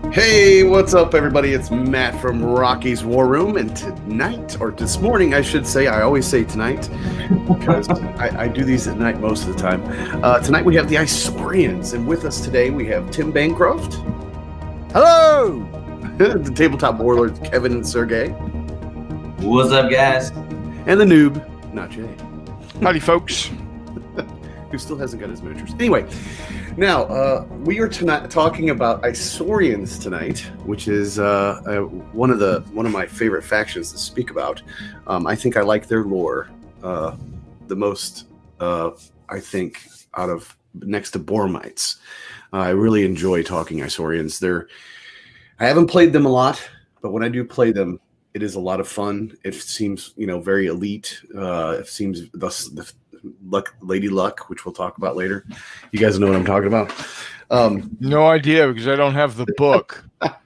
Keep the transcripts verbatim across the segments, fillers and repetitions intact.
Hey, what's up, everybody? It's Matt from Rocky's War Room, and tonight, or this morning, I should say, I always say tonight, because I, I do these at night most of the time. Uh, tonight we have the Isaurians, and with us today we have Tim Bancroft. Hello! The Tabletop Warlords, Kevin and Sergey. What's up, guys? And the noob, not Jay. Howdy, folks. Who still hasn't got his miniatures. Anyway, now, uh, we are tonight talking about Isaurians tonight, which is uh, uh, one of the one of my favorite factions to speak about. Um, I think I like their lore uh, the most, uh, I think, out of next to Bormites. Uh, I really enjoy talking Isaurians. They're, I haven't played them a lot, but when I do play them, it is a lot of fun. It seems, you know, very elite. Uh, it seems thus the Luck, Lady Luck, which we'll talk about later. You guys know what I'm talking about. Um, no idea because I don't have the book.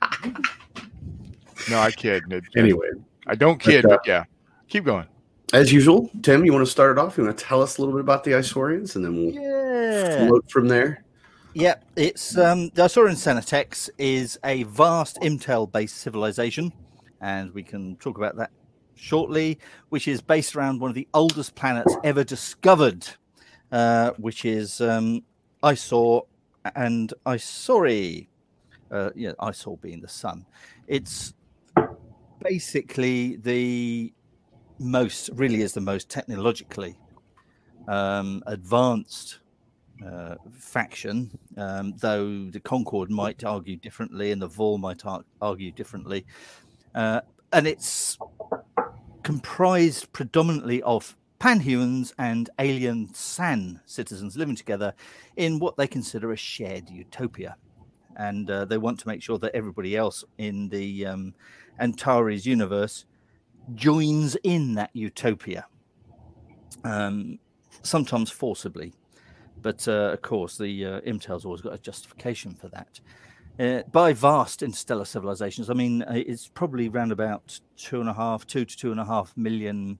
No, I kid. Anyway, I don't kid, but, uh, but yeah, keep going. As usual, Tim, you want to start it off? You want to tell us a little bit about the Isaurians, and then we'll yeah. float from there. Yeah, it's um, the Isaurian Senatex is a vast Imtel-based civilization, and we can talk about that shortly, which is based around one of the oldest planets ever discovered, uh, which is um, Isor and Isori. Uh, yeah, Isor being the sun. It's basically the most, really is the most technologically um, advanced uh, faction, um, though the Concord might argue differently and the Vol might ar- argue differently. Uh, and it's comprised predominantly of panhumans and alien San citizens living together in what they consider a shared utopia. And uh, they want to make sure that everybody else in the um, Antares universe joins in that utopia, um, sometimes forcibly. But, uh, of course, the uh, Imtel's always got a justification for that. Uh, by vast interstellar civilizations, I mean, uh, it's probably around about two and a half, two to two and a half million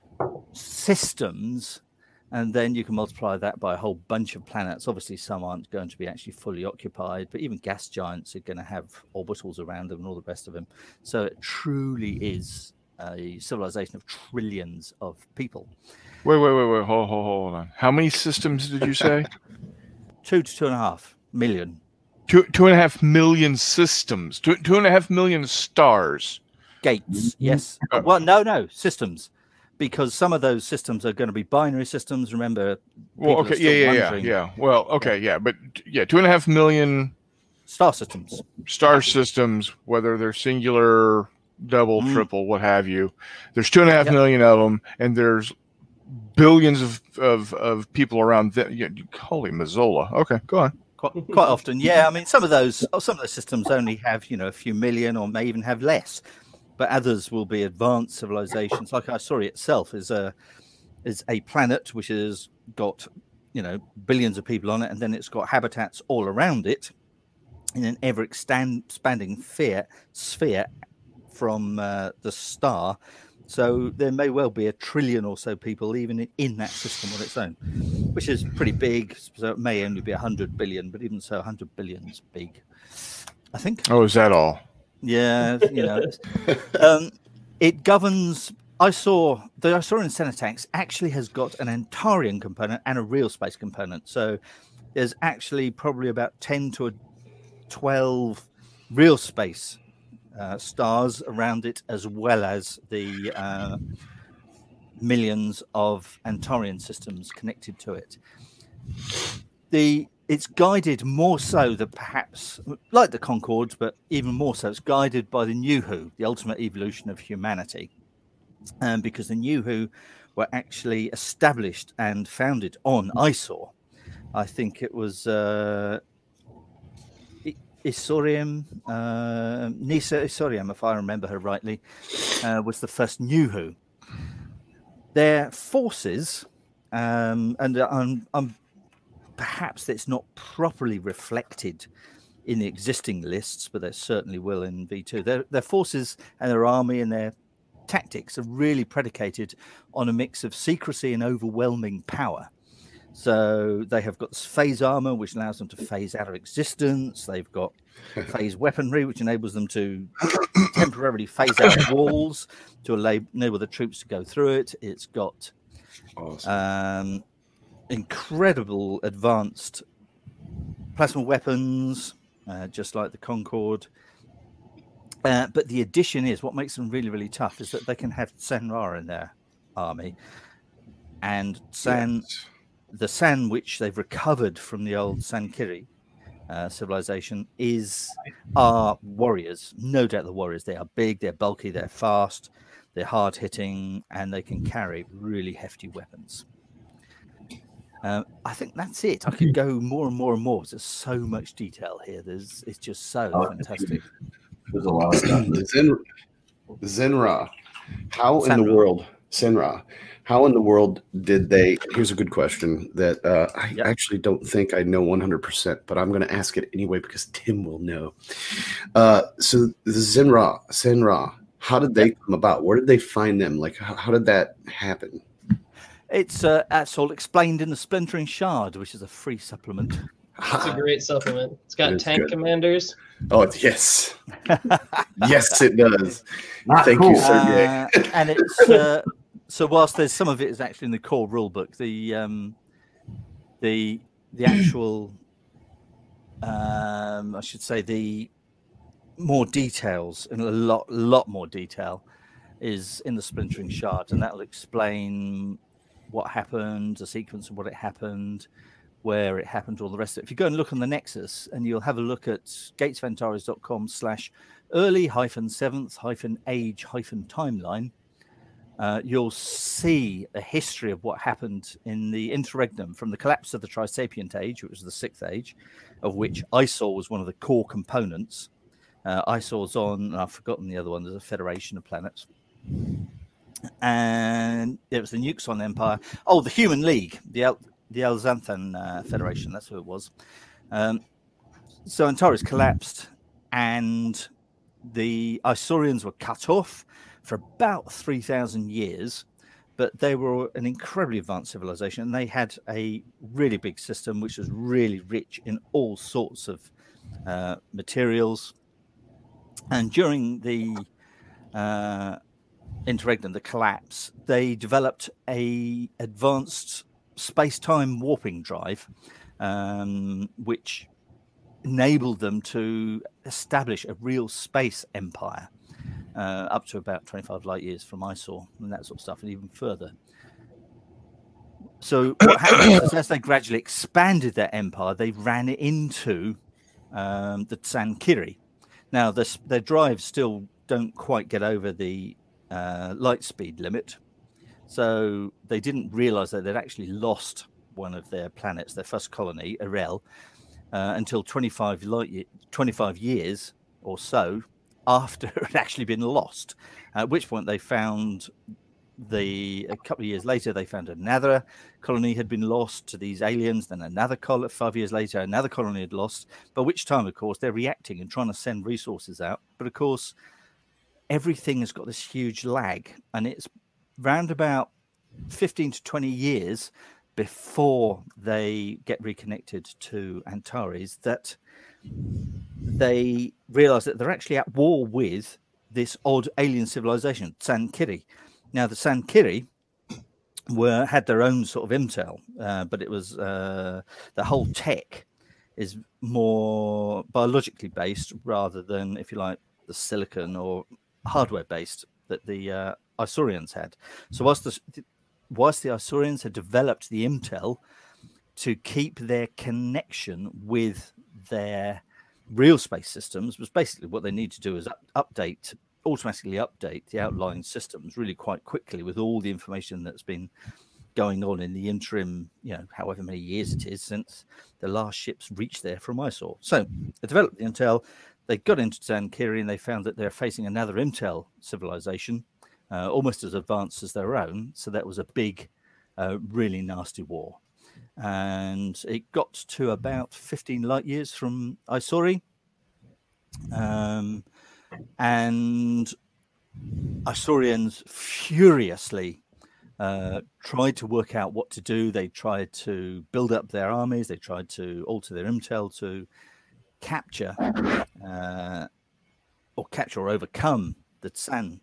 systems. And then you can multiply that by a whole bunch of planets. Obviously, some aren't going to be actually fully occupied, but even gas giants are going to have orbitals around them and all the rest of them. So it truly is a civilization of trillions of people. Wait, wait, wait, wait. Hold, hold, hold on. How many systems did you say? Two to two and a half million. Two, two and a half million systems. Two, two and a half million stars. Gates, yes. Uh, well, no, no, systems. Because some of those systems are going to be binary systems. Remember? Well, okay, yeah, yeah, yeah, yeah. Well, okay, yeah, but yeah, two and a half million star systems. Star systems, whether they're singular, double, mm. triple, what have you. There's two and a half yep. million of them, and there's billions of of, of people around. Them. Yeah, holy Mazzola. Okay, go on. Quite, quite often, yeah. I mean, some of those, some of the systems only have, you know, a few million, or may even have less. But others will be advanced civilizations. Like Isori itself is a is a planet which has got, you know, billions of people on it, and then it's got habitats all around it in an ever expanding sphere sphere from uh, the star. So there may well be a trillion or so people even in, in that system on its own, which is pretty big. So it may only be one hundred billion, but even so, one hundred billion is big, I think. Oh, is that all? Yeah, you know. um, it governs... I saw the Isaurian Senatex actually has got an Antarian component and a real space component. So there's actually probably about ten to twelve real space Uh, stars around it, as well as the uh, millions of Antarian systems connected to it. The it's guided more so than perhaps like the Concords, but even more so, it's guided by the Nuhu, the ultimate evolution of humanity, um, because the Nuhu were actually established and founded on Isor. I think it was. Uh, Isorium, uh, Nisa Isorium, if I remember her rightly, uh, was the first Nuhu. Their forces, um, and um, um, perhaps it's not properly reflected in the existing lists, but there certainly will in V two. Their, their forces and their army and their tactics are really predicated on a mix of secrecy and overwhelming power. So they have got this phase armor, which allows them to phase out of existence. They've got phase weaponry, which enables them to temporarily phase out walls to enable the troops to go through it. It's got Awesome. um, incredible advanced plasma weapons, uh, just like the Concorde. Uh, but the addition is, what makes them really, really tough is that they can have San-Ra in their army. And San, Yes. the San which they've recovered from the old Sankiri uh, civilization is are warriors. No doubt the warriors. They are big, they're bulky, they're fast, they're hard-hitting, and they can carry really hefty weapons. Uh, I think that's it. I could go more and more and more. There's so much detail here. There's it's just so Oh, fantastic. There's a lot of stuff. Zen, Zenra. How in the Senra. world, Senra, how in the world did they? Here's a good question that uh, I Yep. actually don't think I know one hundred percent, but I'm going to ask it anyway because Tim will know. Uh, so the Zenra, Senra, how did they come about? Where did they find them? Like, how, how did that happen? It's uh, that's all explained in the Splintering Shard, which is a free supplement. It's a great supplement. It's got It's tank good. commanders. Oh, it's, yes. Yes, it does. Not Thank cool. you, sir. Uh, and it's uh, so whilst there's some of it is actually in the core rulebook, the um, the the actual um, I should say the more details and a lot lot more detail is in the Splintering Shard, and that will explain what happened, the sequence of what it happened, where it happened, all the rest of it. If you go and look on the Nexus, and you'll have a look at gatesvantaris.com slash early hyphen seventh hyphen age hyphen timeline, uh, you'll see a history of what happened in the interregnum from the collapse of the Trisapient Age, which was the sixth age, of which Isor was one of the core components. Uh, Isor's on, and I've forgotten the other one, there's a Federation of Planets. And it was the Nuxon Empire. Oh, the Human League, the El- the Elzanthan uh, Federation, that's who it was. Um, so Antares collapsed, and the Isorians were cut off for about three thousand years, but they were an incredibly advanced civilization, and they had a really big system which was really rich in all sorts of uh, materials. And during the uh, interregnum, the collapse, they developed a advanced space-time warping drive, um, which enabled them to establish a real space empire uh, up to about twenty-five light years from Isor and that sort of stuff, and even further. So what happened was, as they gradually expanded their empire, they ran into um, the Sankiri. Now, this, their drives still don't quite get over the uh, light speed limit, so they didn't realize that they'd actually lost one of their planets, their first colony, Arel, uh, until twenty-five, light ye- twenty-five years or so after it had actually been lost, at which point they found the a couple of years later they found another colony had been lost to these aliens, then another colony five years later another colony had lost, by which time of course they're reacting and trying to send resources out, but of course everything has got this huge lag, and it's round about fifteen to twenty years before they get reconnected to Antares that they realize that they're actually at war with this odd alien civilization, Sankiri. Now, the Sankiri were had their own sort of intel, uh, but it was uh, the whole tech is more biologically based rather than, if you like, the silicon or hardware based that the uh, Isorians had. So whilst the, whilst the Isorians had developed the intel to keep their connection with their real space systems, was basically what they need to do is up, update automatically update the outlying systems really quite quickly with all the information that's been going on in the interim, you know, however many years it is since the last ships reached there from Isor. So they developed the intel, they got into Sankiri, and they found that they're facing another intel civilization, uh, almost as advanced as their own. So that was a big, uh, really nasty war. And it got to about fifteen light years from Isori. Um, and Isorians furiously uh, tried to work out what to do. They tried to build up their armies. They tried to alter their intel to capture uh, or capture or overcome the Tsan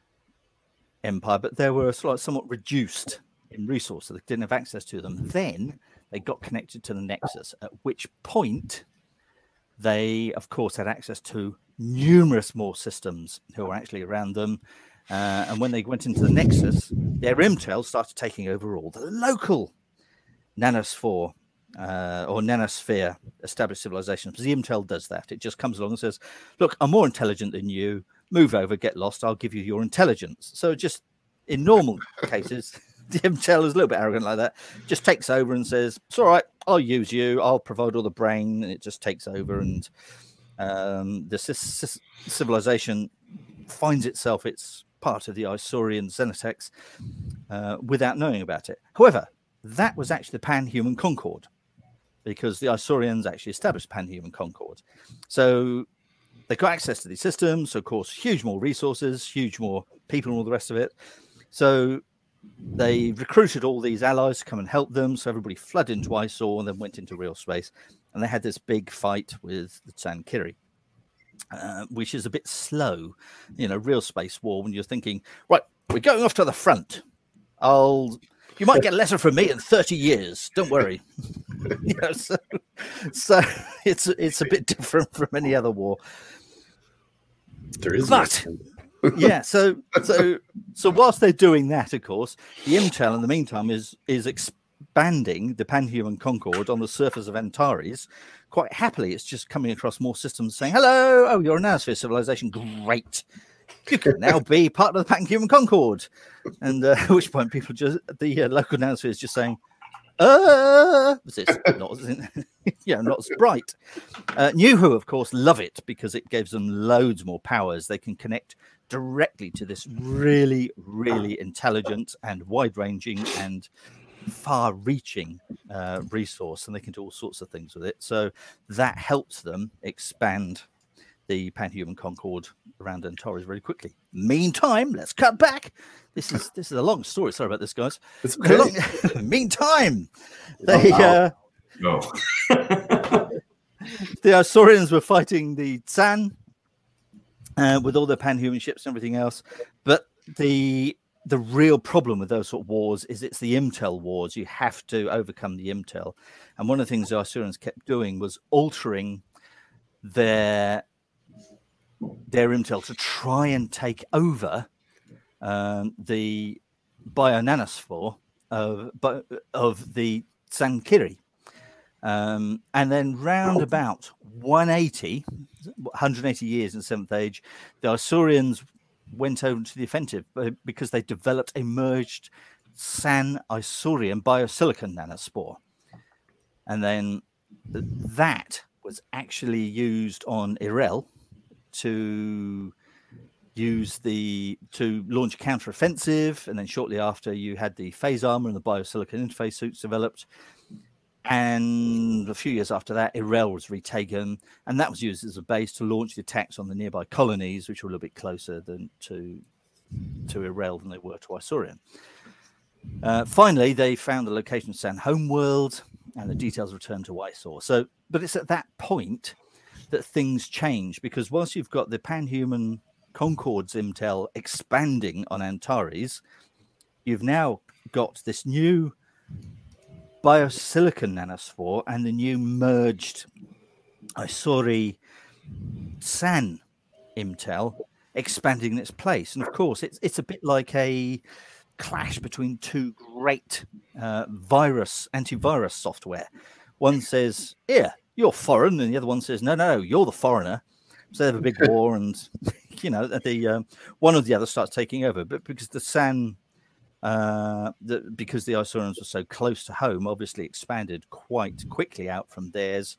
Empire, but they were sort of somewhat reduced in resources. They didn't have access to them. Then they got connected to the Nexus, at which point they, of course, had access to numerous more systems who were actually around them. Uh, and when they went into the Nexus, their intel started taking over all the local nanosphere uh, or nanosphere established civilizations. Because the intel does that. It just comes along and says, look, I'm more intelligent than you. Move over, get lost. I'll give you your intelligence. So just in normal cases, the intel is a little bit arrogant like that. Just takes over and says, it's all right. I'll use you. I'll provide all the brain. And it just takes over. And um, the c- c- civilization finds itself, it's part of the Isaurian Xenotex uh, without knowing about it. However, that was actually the Pan-Human Concord, because the Isaurians actually established Pan-Human Concord. So they got access to these systems, so of course, huge more resources, huge more people and all the rest of it. So they recruited all these allies to come and help them. So everybody flooded into Isor and then went into real space. And they had this big fight with the Tsan Kiri, uh, which is a bit slow, you know, real space war when you're thinking, right, we're going off to the front. I'll, you might get a letter from me in thirty years. Don't worry. you know, so, so it's, it's a bit different from any other war. There is but yeah, so so so whilst they're doing that, of course, the intel in the meantime is is expanding the Pan-Human Concord on the surface of Antares quite happily. It's just coming across more systems saying, hello, oh, you're a nanosphere civilization, great. You can now be part of the Pan-Human Concord. And uh, at which point people just, the uh, local nanosphere is just saying, uh, it's not, yeah, not as bright. Uh, New Who, of course, love it because it gives them loads more powers. They can connect directly to this really, really intelligent and wide-ranging and far-reaching uh, resource, and they can do all sorts of things with it. So that helps them expand the Pan-Human Concord around Antares really quickly. Meantime, let's cut back. This is this is a long story. Sorry about this, guys. It's okay. Long... Meantime, they uh, No. the Isaurians were fighting the Tsan uh, with all their Pan-Human ships and everything else. But the the real problem with those sort of wars is it's the intel wars. You have to overcome the intel. And one of the things the Isaurians kept doing was altering their their intel to try and take over um, the bionanosphere of, of the Tsan Kiri. Um, and then round about one eighty, one hundred eighty years in the Seventh Age, the Isaurians went over to the offensive because they developed a merged San-Isaurian biosilicon nanospore. And then th- that was actually used on Irel to use the to launch a counter-offensive, and then shortly after you had the phase armor and the biosilicon interface suits developed, and a few years after that Irel was retaken, and that was used as a base to launch the attacks on the nearby colonies, which were a little bit closer than to to Irel than they were to Isaurian. Uh, finally, they found the location of San Homeworld, and the details returned to Isor. So, but it's at that point that things change, because once you've got the Pan-Human Concord's intel expanding on Antares, you've now got this new biosilicon nanosphere and the new merged Isauri San intel expanding in its place. And of course, it's it's a bit like a clash between two great uh, virus antivirus software. One says, "Here, you're foreign," and the other one says, "No, no, you're the foreigner." So they have a big war, and you know, the um, one or the other starts taking over. But because the San, uh, the, because the Isaurians were so close to home, obviously expanded quite quickly out from theirs,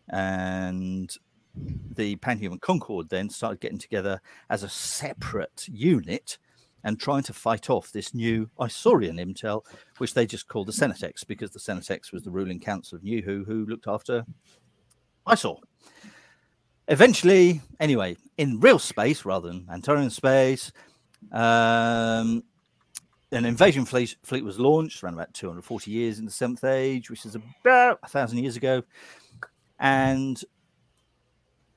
and the Pan-Human Concord then started getting together as a separate unit and trying to fight off this new Isaurian intel, which they just called the Xenotex, because the Xenotex was the ruling council of New Who, who looked after Isor. Eventually, anyway, in real space rather than Antarean space, um, an invasion fleet, fleet was launched around about two hundred forty years in the Seventh Age, which is about a thousand years ago. And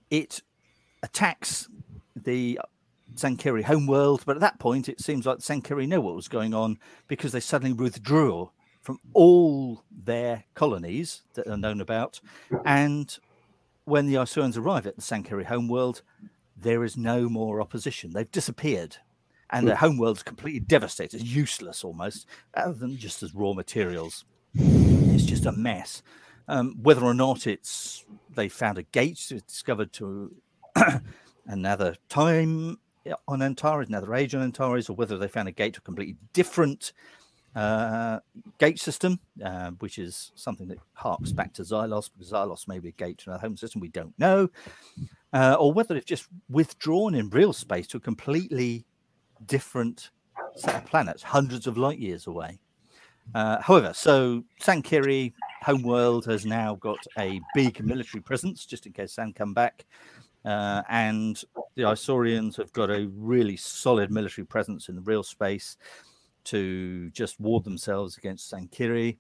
it attacks the Sankiri homeworld, but at that point, it seems like the Sankiri know what was going on because they suddenly withdrew from all their colonies that are known about. And when the Isaurians arrive at the Sankiri homeworld, there is no more opposition. They've disappeared. And their homeworld's completely devastated, useless almost, other than just as raw materials. It's just a mess. Um, whether or not it's they found a gate discovered to another time on Antares, another age on Antares, or whether they found a gate to a completely different uh, gate system, uh, which is something that harks back to Xylos, because Xylos may be a gate to another home system, we don't know. Uh, or whether they've just withdrawn in real space to a completely different set of planets, hundreds of light years away. Uh, however, so Sankiri homeworld has now got a big military presence, just in case San come back. Uh, and the Isaurians have got a really solid military presence in the real space to just ward themselves against Sankiri.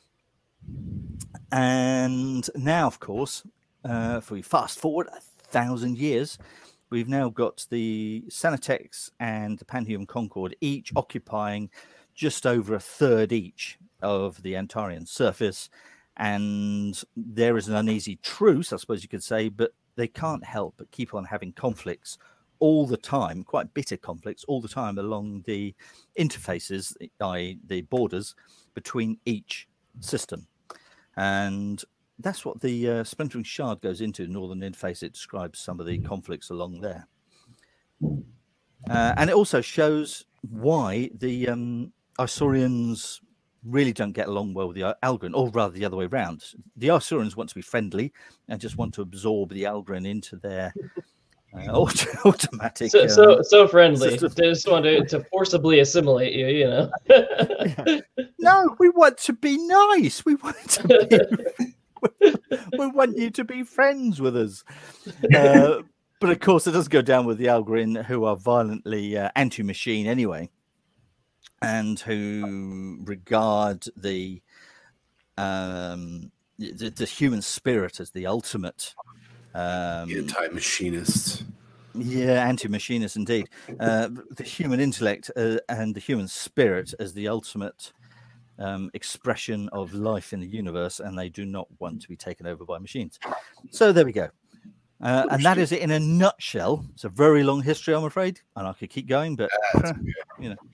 And now, of course, uh, if we fast forward a thousand years, we've now got the Senatex and the Panhuman Concord each occupying just over a third each of the Antarian surface. And there is an uneasy truce, I suppose you could say, but they can't help but keep on having conflicts all the time, quite bitter conflicts all the time along the interfaces, that is the borders between each system. And that's what the uh, Splintering Shard goes into, Northern Interface. It describes some of the conflicts along there. Uh, and it also shows why the um, Isaurians really don't get along well with the Algren, or rather the other way around. The Isaurians want to be friendly and just want to absorb the Algren into their uh, auto automatic. So, um, so, so friendly. system. They just want to, to forcibly assimilate you, you know. Yeah. No, we want to be nice. We want to be. We want you to be friends with us. Uh, but of course, it does go down with the Algren, who are violently uh, anti-machine anyway, and who regard the, um, the the human spirit as the ultimate. Um, Anti-machinists. Yeah, anti-machinist indeed. Uh, the human intellect uh, and the human spirit as the ultimate um, expression of life in the universe, and they do not want to be taken over by machines. So there we go. Uh, and that is it in a nutshell. It's a very long history, I'm afraid, and I could keep going, but you know.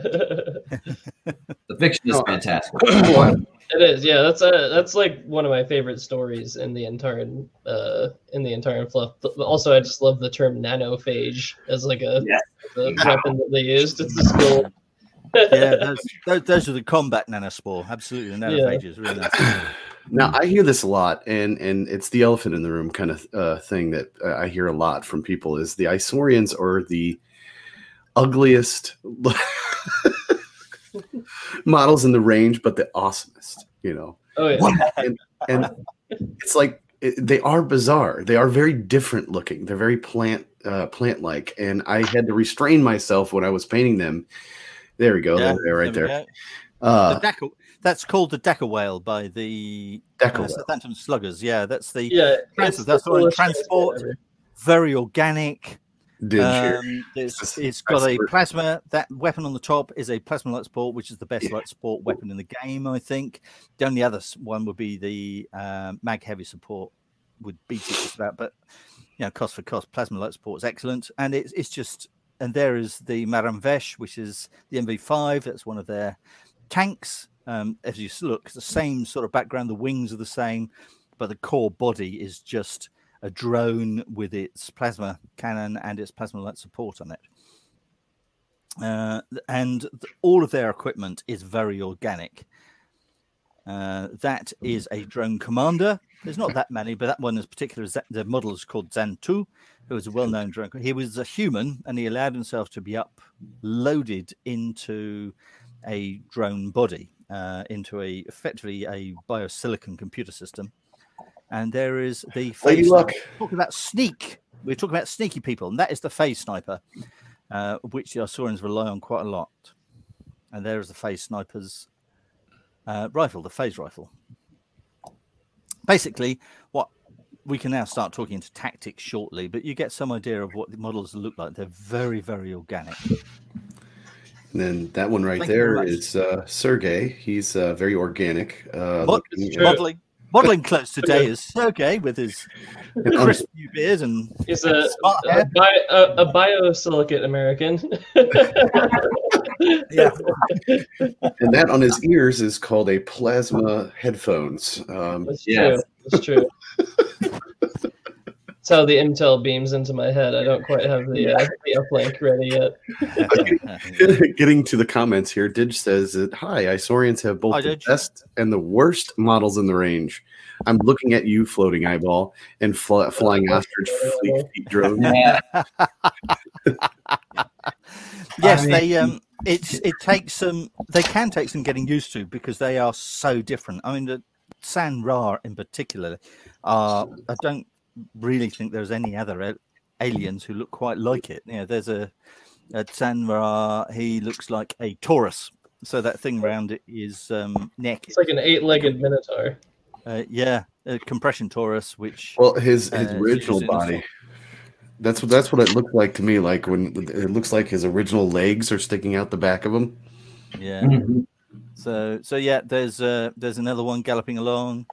The fiction is fantastic. It is, yeah. That's a that's like one of my favorite stories in the entire uh, in the entire fluff. But also, I just love the term nanophage as like a Yeah. the weapon that they used. It's the skill. Yeah, those, those, those are the combat nanospore. Absolutely, the nanophages. Really nice. Now I hear this a lot, and and it's the elephant in the room kind of uh, thing that uh, I hear a lot from people is the Isaurians are the ugliest models in the range, but the awesomest. You know. Oh yeah. And, and it's like it, they are bizarre. They are very different looking. They're very plant uh, plant like, and I had to restrain myself when I was painting them. There we go. Yeah, they're right there we there. go. Uh, The Deca, that's called the Deca whale by the Deca uh, whale. Southampton Sluggers. Yeah, that's the Yeah. Trans- it's that's the the one. coolest Transport. transport ever. Very organic. Did you? Um, it's, It's- it's got I a swear- plasma. That weapon on the top is a plasma light support, which is the best light support weapon in the game, I think. The only other s- one would be the um, mag heavy support, would beat it just about. But you know, cost for cost, plasma light support is excellent, and it's it's just. And there is the Maram Vesh, which is the M V five. That's one of their tanks. Um, as you look, it's the same sort of background. The wings are the same, but the core body is just a drone with its plasma cannon and its plasma light support on it. Uh, and th- all of their equipment is very organic. Uh, that is a drone commander. There's not that many, but that one in particular is that the model is called Zantu, who is a well-known drone. He was a human, and he allowed himself to be uploaded into a drone body, uh, into a effectively a biosilicon computer system. And there is the Lady phase. Luck. Talking about sneak, we're talking about sneaky people, and that is the phase sniper, uh, which the Isaurians rely on quite a lot. And there is the phase sniper's uh, rifle, the phase rifle. Basically, what we can now start talking into tactics shortly, but you get some idea of what the models look like. They're very, very organic. And then that one right Thank you very there much. is uh, Sergey. He's uh, very organic. Uh, Mod- looking- True. modeling, modeling clothes today is Sergey with his and un- crisp new beard and He's a, smart a, hair. bi- a, a biosilicate American. Yeah. and that on his ears is called a plasma headphones. Um, That's Yes. true. That's true. That's how the Intel beams into my head. I don't quite have the, uh, the uplink ready yet. Getting to the comments here, Didge says that, hi, Isaurians have both Hi, the Didge. best and the worst models in the range. I'm looking at you, floating eyeball, and fl- flying ostrich fleet feet drone. Yeah. Yes, I mean- they um it's it takes some they can take some getting used to because they are so different. I mean the San Ra in particular are I don't really think there's any other a- aliens who look quite like it. You know, there's a, a San Ra, he looks like a Taurus. So that thing round it is um neck. It's like an eight-legged minotaur. Uh, yeah, a compression Taurus, which Well, his his Uh, original used in the body. That's what that's what it looked like to me. Like when it looks like his original legs are sticking out the back of him. yeah. Mhm. So, so yeah, there's uh, there's another one galloping along.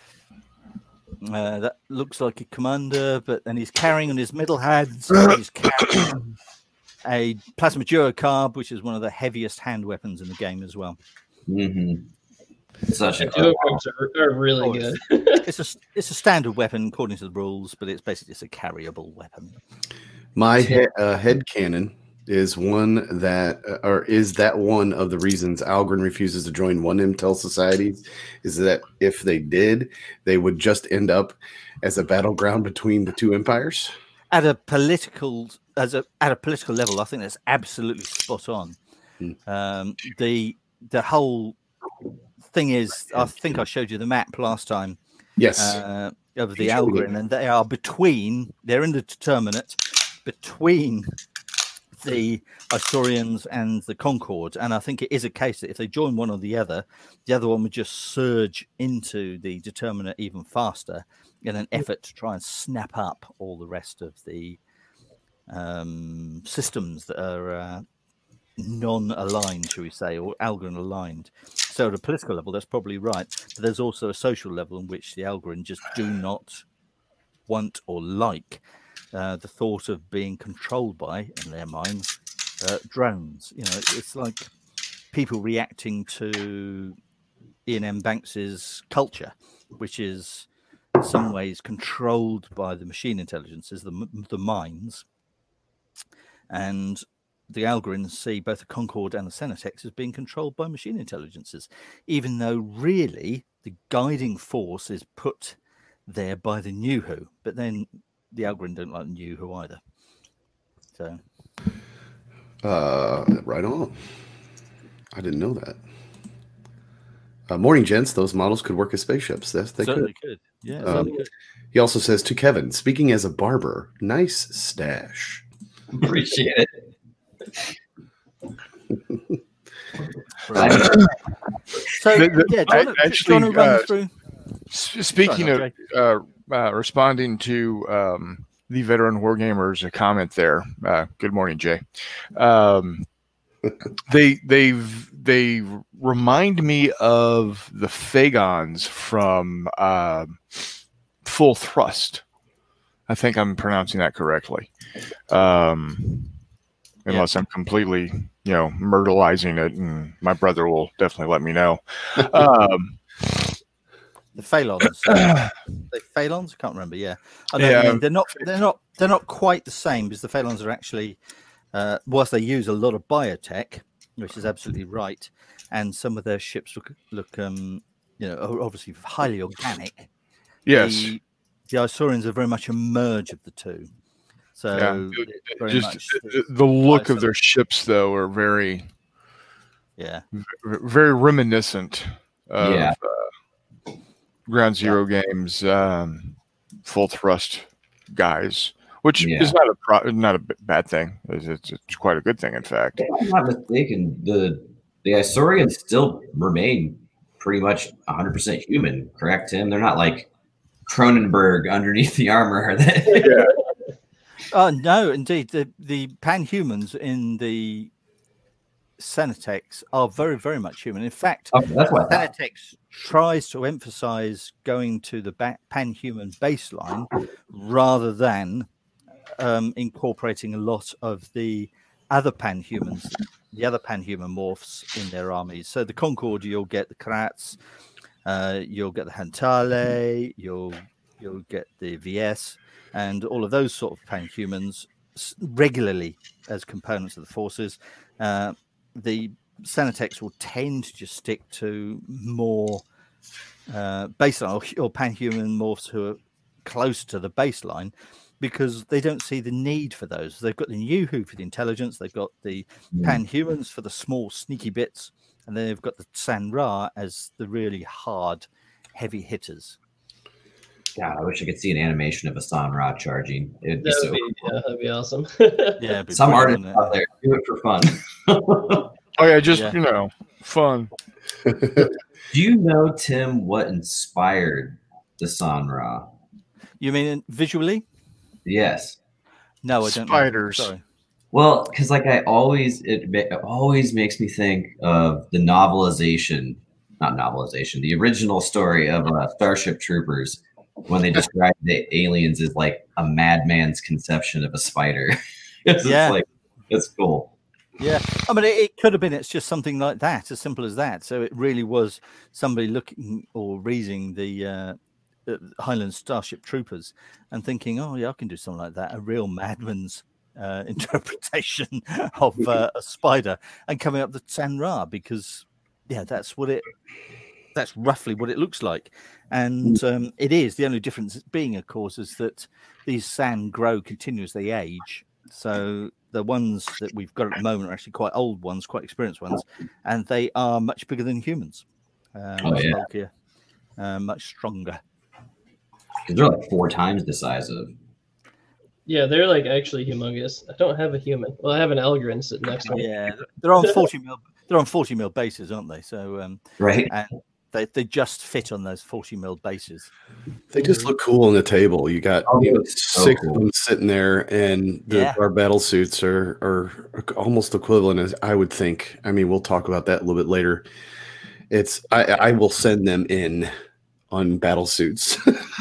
Uh, that looks like a commander, but then he's carrying on his middle hands. He's carrying a plasma duocarb, which is one of the heaviest hand weapons in the game as well. Mhm. Such The a duocarbs are, are really Oh, good. It's a it's a standard weapon according to the rules, but it's basically just a carryable weapon. My he- uh, head cannon is one that, uh, or is that one of the reasons Algren refuses to join one Intel societies? Is that if they did, they would just end up as a battleground between the two empires? At a political as a at a political level, I think that's absolutely spot on. Hmm. Um, the the whole thing is, I think I showed you the map last time. Yes. Uh, of the You showed me. Algren, and they are between. They're in the determinate between the Isaurians and the Concord, and I think it is a case that if they join one or the other, the other one would just surge into the determinate even faster in an effort to try and snap up all the rest of the um, systems that are uh, non-aligned, shall we say, or Algren aligned. So at a political level, that's probably right. But there's also a social level in which the Algren just do not want or like uh, the thought of being controlled by, in their minds, uh, drones. You know, it's, it's like people reacting to Ian M. Banks's culture, which is in some ways controlled by the machine intelligences, the, the minds, and the Algorins see both the Concord and the Senatex as being controlled by machine intelligences, even though really the guiding force is put there by the New Who. But then the Algorin don't like the New Who either. So Uh, right on. I didn't know that. Uh, morning, gents. Those models could work as spaceships. Yes, they certainly could. could. Yeah, Um, certainly could. He also says to Kevin, speaking as a barber, nice stash. appreciate it. Right. So The- the- yeah, do you I- want to, actually, run uh, through? S- Speaking Sorry, of uh, uh, responding to um, the veteran wargamers, a comment there. Uh, good morning, Jay. Um, they they they remind me of the Phagons from uh, Full Thrust. I think I'm pronouncing that correctly. Um, unless I'm completely, you know, myrtleizing it, and my brother will definitely let me know. Um, The Phalons. Uh, the Phalons? I can't remember. Yeah, I know what you Yeah. mean. They're not. They're not. They're not quite the same because the Phalons are actually, uh, whilst they use a lot of biotech, which is absolutely right, and some of their ships look look, um, you know, are obviously highly organic. yes. The, the Isaurians are very much a merge of the two. So Yeah. it's very Just much the, the look of Iso- their ships, though, are very, yeah. very reminiscent of Yeah. uh, Ground Zero games, um, Full Thrust guys, which Yeah. is not a pro- not a b- bad thing. It's, it's, it's quite a good thing, in fact. If I'm not mistaken, the the Isaurians still remain pretty much one hundred percent human, correct, Tim? They're not like Cronenberg underneath the armor. Are they? Yeah. Oh no, indeed, the the panhumans in the Senatex are very, very much human. In fact, Okay, that's what I thought. Senatex tries to emphasize going to the ba- pan-human baseline rather than um, incorporating a lot of the other panhumans, the other panhuman morphs in their armies. So the Concord, you'll get the Kratz, uh, you'll get the Hantale, you'll you'll get the V S, and all of those sort of panhumans s- regularly as components of the forces. Uh, the Senatex will tend to just stick to more uh, baseline or, or panhuman morphs who are close to the baseline because they don't see the need for those. They've got the Nuhu for the intelligence, they've got the panhumans for the small sneaky bits, and then they've got the San Ra as the really hard, heavy hitters. God, I wish I could see an animation of a San Ra charging. It'd be That so would be, yeah, that'd be awesome. Yeah, it'd be Some brilliant, artists wouldn't out there do it for fun. Oh yeah, just Yeah. you know, fun. Do you know, Tim, what inspired the San Ra? it? You mean visually? Yes. No, I don't. Spiders. Know. Sorry. Well, because like I always, it, ma- it always makes me think of the novelization, not novelization, the original story of uh, Starship Troopers when they describe the aliens as like a madman's conception of a spider. it's Yeah. like it's cool. Yeah, I mean, it, it could have been. It's just something like that, as simple as that. So it really was somebody looking or reading the uh, uh, Highland Starship Troopers and thinking, "Oh, yeah, I can do something like that." A real madman's uh, interpretation of uh, a spider, and coming up with San Ra because, yeah, that's what it. That's roughly what it looks like, and um, it is. The only difference being, of course, is that these San grow continuously age. So the ones that we've got at the moment are actually quite old ones, quite experienced ones, and they are much bigger than humans, uh, Oh, much yeah. bulkier, uh, much stronger. Because they're like four times the size of. Yeah, they're like actually humongous. I don't have a human. Well, I have an Algren sitting next to me. Yeah, they're on forty mil. They're on forty mil bases, aren't they? So um, Right. and they they just fit on those forty mil bases. They just look cool on the table. You got Oh, you know, it's so six cool. of them sitting there, and the, Yeah. our battle suits are, are almost equivalent, as I would think. I mean, we'll talk about that a little bit later. It's I, I will send them in on battle suits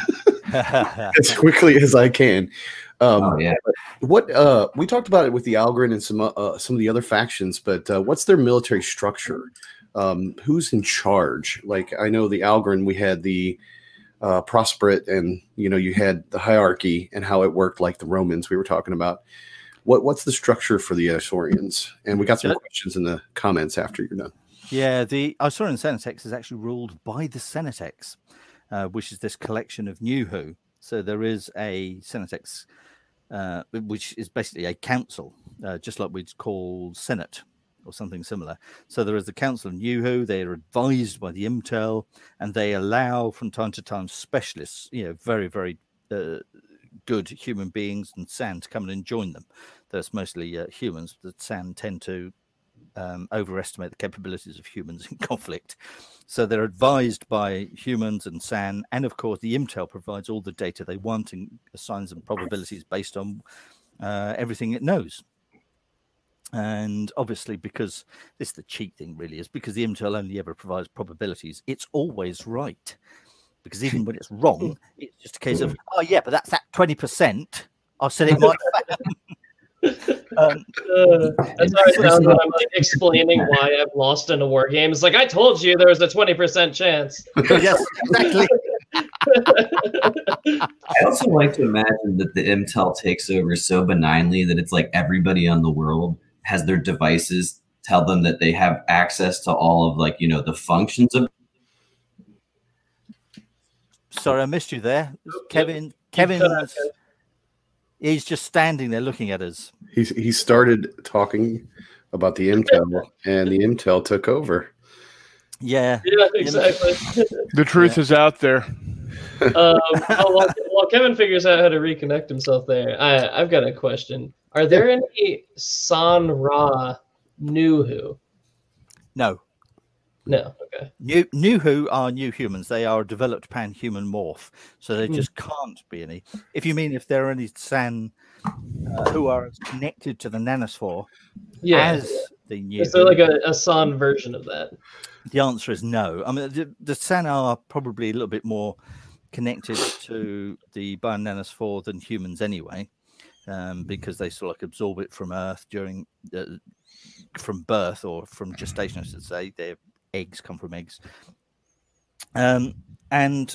as quickly as I can. Um, Oh yeah. What uh, we talked about it with the Algren and some uh, some of the other factions, but uh, what's their military structure? Um, who's in charge? Like I know the Algren, we had the uh, Prosperate, and you know you had the hierarchy and how it worked, like the Romans we were talking about. What what's the structure for the Isaurians? And we got some Yeah. questions in the comments after you're done. Yeah, the Isaurian Senatex is actually ruled by the Senatex, uh, which is this collection of Nuhu. So there is a Senatex, uh, which is basically a council, uh, just like we'd call Senate or something similar. So there is the Council of Nuhu. They are advised by the Imtel, and they allow from time to time specialists, you know, very, very uh, good human beings and San to come in and join them. That's mostly uh, humans. The San tend to um, overestimate the capabilities of humans in conflict. So they're advised by humans and San, and of course the Imtel provides all the data they want and assigns them probabilities based on uh, everything it knows. And obviously, because this is the cheat thing really is because the Imtel only ever provides probabilities, it's always right. Because even when it's wrong, it's just a case of, oh yeah, but that's that twenty percent. I said it might fail. um, Uh, that's how it sounds when I'm like explaining why I've lost in a war game. It's like I told you there was a twenty percent chance. yes, exactly. I also like to imagine that the Imtel takes over so benignly that it's like everybody on the world has their devices tell them that they have access to all of like, you know, the functions of. Sorry, I missed you there. Yep. Kevin, You Kevin, cut out, Ken. he's just standing there looking at us. He he started talking about the Imtel, and the Imtel took over. Yeah. Yeah, exactly. The truth is out there. um, oh, while, while Kevin figures out how to reconnect himself there, I, I've got a question. Are there any San Ra Nuhu? No. No. Okay. New New Who are new humans. They are a developed pan-human morph, so they Hmm. just can't be any. If you mean if there are any San uh, who are as connected to the nanosphere Yeah. as the new Is there Who, like a, a San version of that? the answer is no. I mean, the, the San are probably a little bit more connected to the bio-nanosphere than humans anyway, um, because they sort of like absorb it from Earth during uh, from birth or from gestation, I should say. Their eggs come from eggs, um, and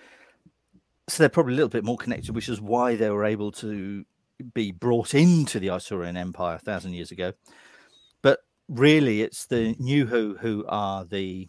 so they're probably a little bit more connected, which is why they were able to be brought into the Isaurian Empire a thousand years ago. But really, it's the New Who who are the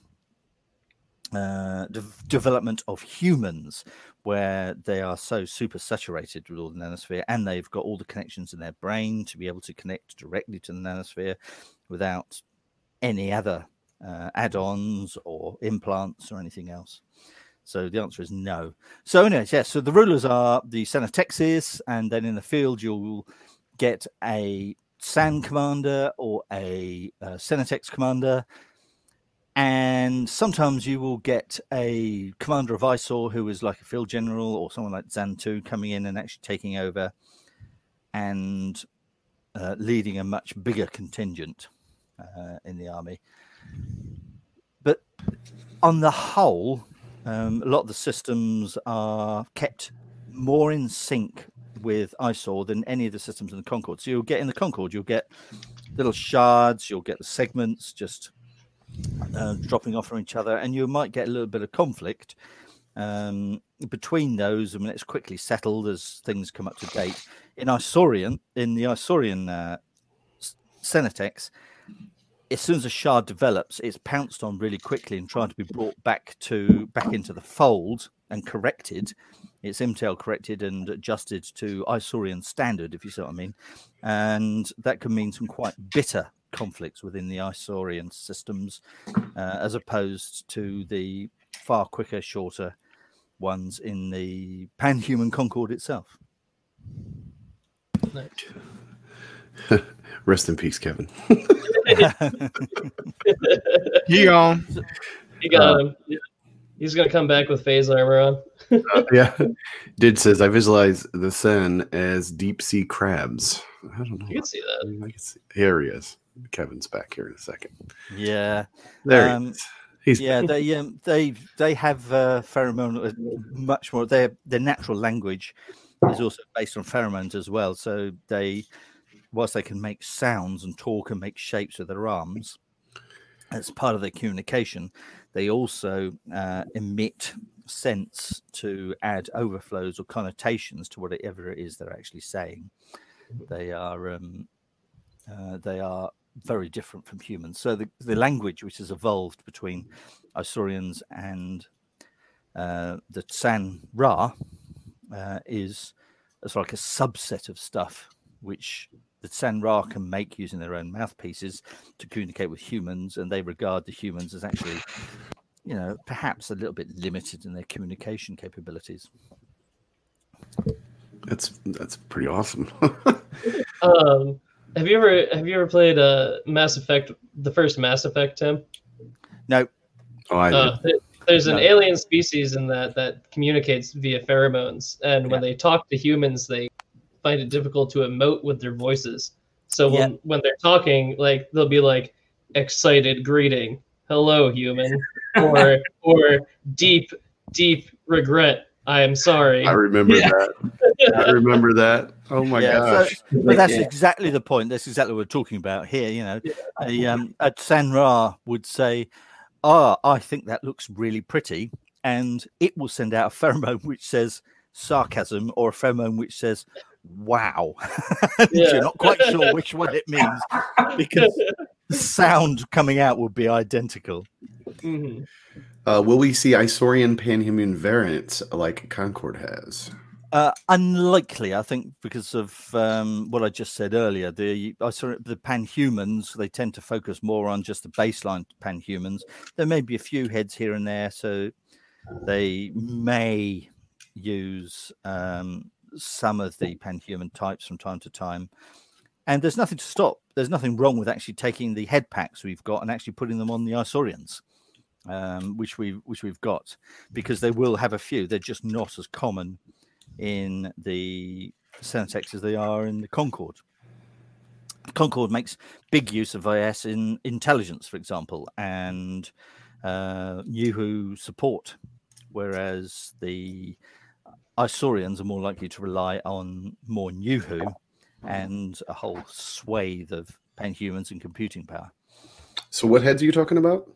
uh, de- development of humans, where they are so super saturated with all the nanosphere, and they've got all the connections in their brain to be able to connect directly to the nanosphere without any other uh, add-ons or implants or anything else. So the answer is no. So anyways, yes, so the rulers are the Senatexes, and then in the field you'll get a San commander or a uh, Senatex commander, and sometimes you will get a commander of Isor who is like a field general or someone like Xantu coming in and actually taking over and uh, leading a much bigger contingent uh, in the army. But on the whole, um, a lot of the systems are kept more in sync with Isor than any of the systems in the Concord. So you'll get in the Concord, you'll get little shards, you'll get the segments just uh, dropping off from each other, and you might get a little bit of conflict um, between those. I mean, it's quickly settled as things come up to date. In Isaurian, in the Isaurian uh, Senatex, as soon as a shard develops, it's pounced on really quickly and trying to be brought back to back into the fold and corrected. It's Imtel corrected and adjusted to Isaurian standard, if you see what I mean. And that can mean some quite bitter conflicts within the Isaurian systems, uh, as opposed to the far quicker, shorter ones in the Pan-Human Concord itself. Rest in peace, Kevin. He on. He got him. He's gonna come back with phase armor on. uh, yeah. Did says I visualize the Sen as deep sea crabs. I don't know. You can see that. I can see. Here he is. Kevin's back here in a second. Yeah. There Um, he is. He's Yeah, they um, they they have uh, pheromone uh, much more. Their their natural language is also based on pheromones as well. So they, whilst they can make sounds and talk and make shapes with their arms, as part of their communication, they also uh, emit scents to add overflows or connotations to whatever it is they're actually saying. They are um, uh, they are very different from humans. So the, the language which has evolved between Isaurians and uh, the San Ra uh, is it's like a subset of stuff which the San Ra can make using their own mouthpieces to communicate with humans, and they regard the humans as actually, you know, perhaps a little bit limited in their communication capabilities. That's that's pretty awesome. Um, have you ever have you ever played uh, Mass Effect, the first Mass Effect, Tim? No. Oh, I Uh, did. th- there's an No. alien species in that that communicates via pheromones, and when Yeah. they talk to humans, they find it difficult to emote with their voices. So when, Yeah. when they're talking, like they'll be like excited greeting, hello human, or or deep deep regret, I am sorry. I remember Yeah. that. I remember that. Oh my Yeah, gosh. so- but that's Yeah. exactly the point. That's exactly what we're talking about here. You know, Yeah. a, um, a San Ra would say, "Ah, I think that looks really pretty," and it will send out a pheromone which says sarcasm or a pheromone which says "wow." And Yeah. You're not quite sure which one it means because the sound coming out will be identical. Mhm. Uh, will we see Isaurian panhuman variants like Concord has? Uh, unlikely, I think, because of um, what I just said earlier. The I saw the panhumans, they tend to focus more on just the baseline panhumans. There may be a few heads here and there, so they may use um, some of the panhuman types from time to time. And there's nothing to stop. There's nothing wrong with actually taking the head packs we've got and actually putting them on the Isaurians. um, which we which we've got, because they will have a few. They're just not as common in the Cenatex as they are in the Concord. Concord makes big use of V S in intelligence, for example, and uh, Nuhu support, whereas the Isaurians are more likely to rely on more Nuhu and a whole swathe of panhumans and computing power. So what heads are you talking about?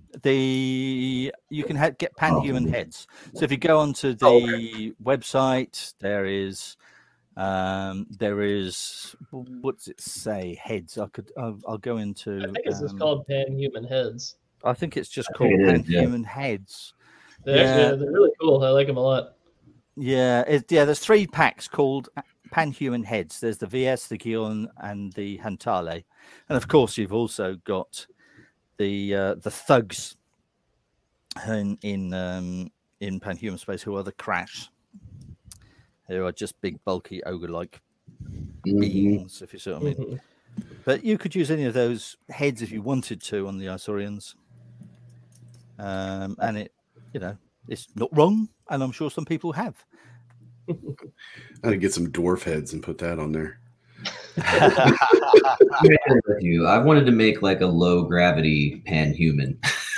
The you can ha- get panhuman Oh. heads. So if you go onto the Oh, okay. website, there is um, there is what does it say? Heads. I could. I'll, I'll go into. I think it's just um, called Pan-Human Heads. I think it's just I called think it is, yeah. panhuman heads. They're, Yeah. actually, they're really cool. I like them a lot. Yeah, it, yeah. There's three packs called panhuman heads. There's the V S, the Gion, and the Hantale, and of course you've also got the uh, the thugs in in um, in panhuman space, who are the Crash, who are just big, bulky, ogre-like Mhm. beings, if you see what I mean. Mhm. But you could use any of those heads if you wanted to on the Isaurians, um, and it, you know, it's not wrong, and I'm sure some people have. I had to get some dwarf heads and put that on there. I'm right there with you. I wanted to make like a low gravity panhuman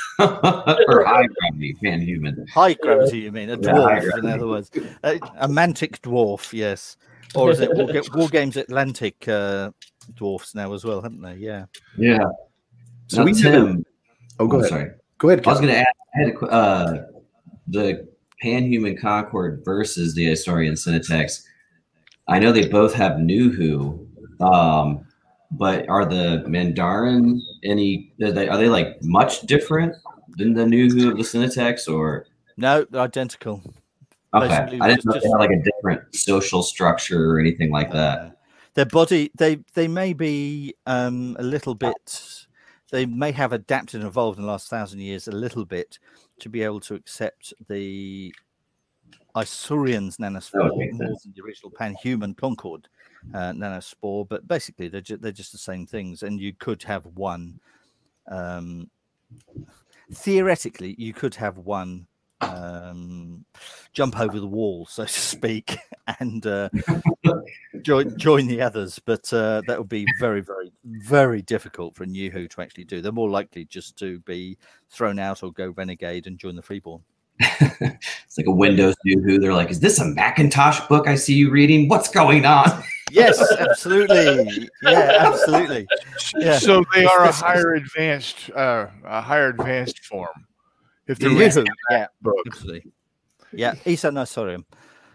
or high gravity panhuman. High gravity, you mean? A Yeah, high dwarf, in gravity. other words. A, a mantic dwarf, yes. Or is it War, Ga- War Games Atlantic uh, dwarfs now as well, haven't they? Yeah. Yeah. So Now, we Tim. Oh, go I'm ahead. sorry. Go ahead. I was Kevin. going to ask. I had a, que- uh, the Panhuman Concord versus the Isaurian Cinetex. I know they both have Nuhu, um, but are the Mandarin any? Are they, are they like much different than the Nuhu of the Cinetex, or No, they're identical. okay? Basically, I didn't it's know if they just- had like a different social structure or anything like that. Uh, their body, they they may be um, a little bit. They may have adapted and evolved in the last thousand years a little bit to be able to accept the Isaurians nanospore That would make more sense. than the original panhuman Concord uh, nanospore. But basically, they're ju- they're just the same things, and you could have one. Um, theoretically, you could have one um, jump over the wall, so to speak, and uh, join join the others. But uh, that would be very, very, very difficult for a Nuhu to actually do. They're more likely just to be thrown out or go renegade and join the Freeborn. It's like a Windows Nuhu. They're like, "Is this a Macintosh book I see you reading? What's going on?" Yes, absolutely. Yeah, absolutely. Yeah. So they are a It's- higher advanced, uh, a higher advanced form. If The they're Yes. Nuhu, yeah, book. absolutely. Yeah, Isa Nisorium.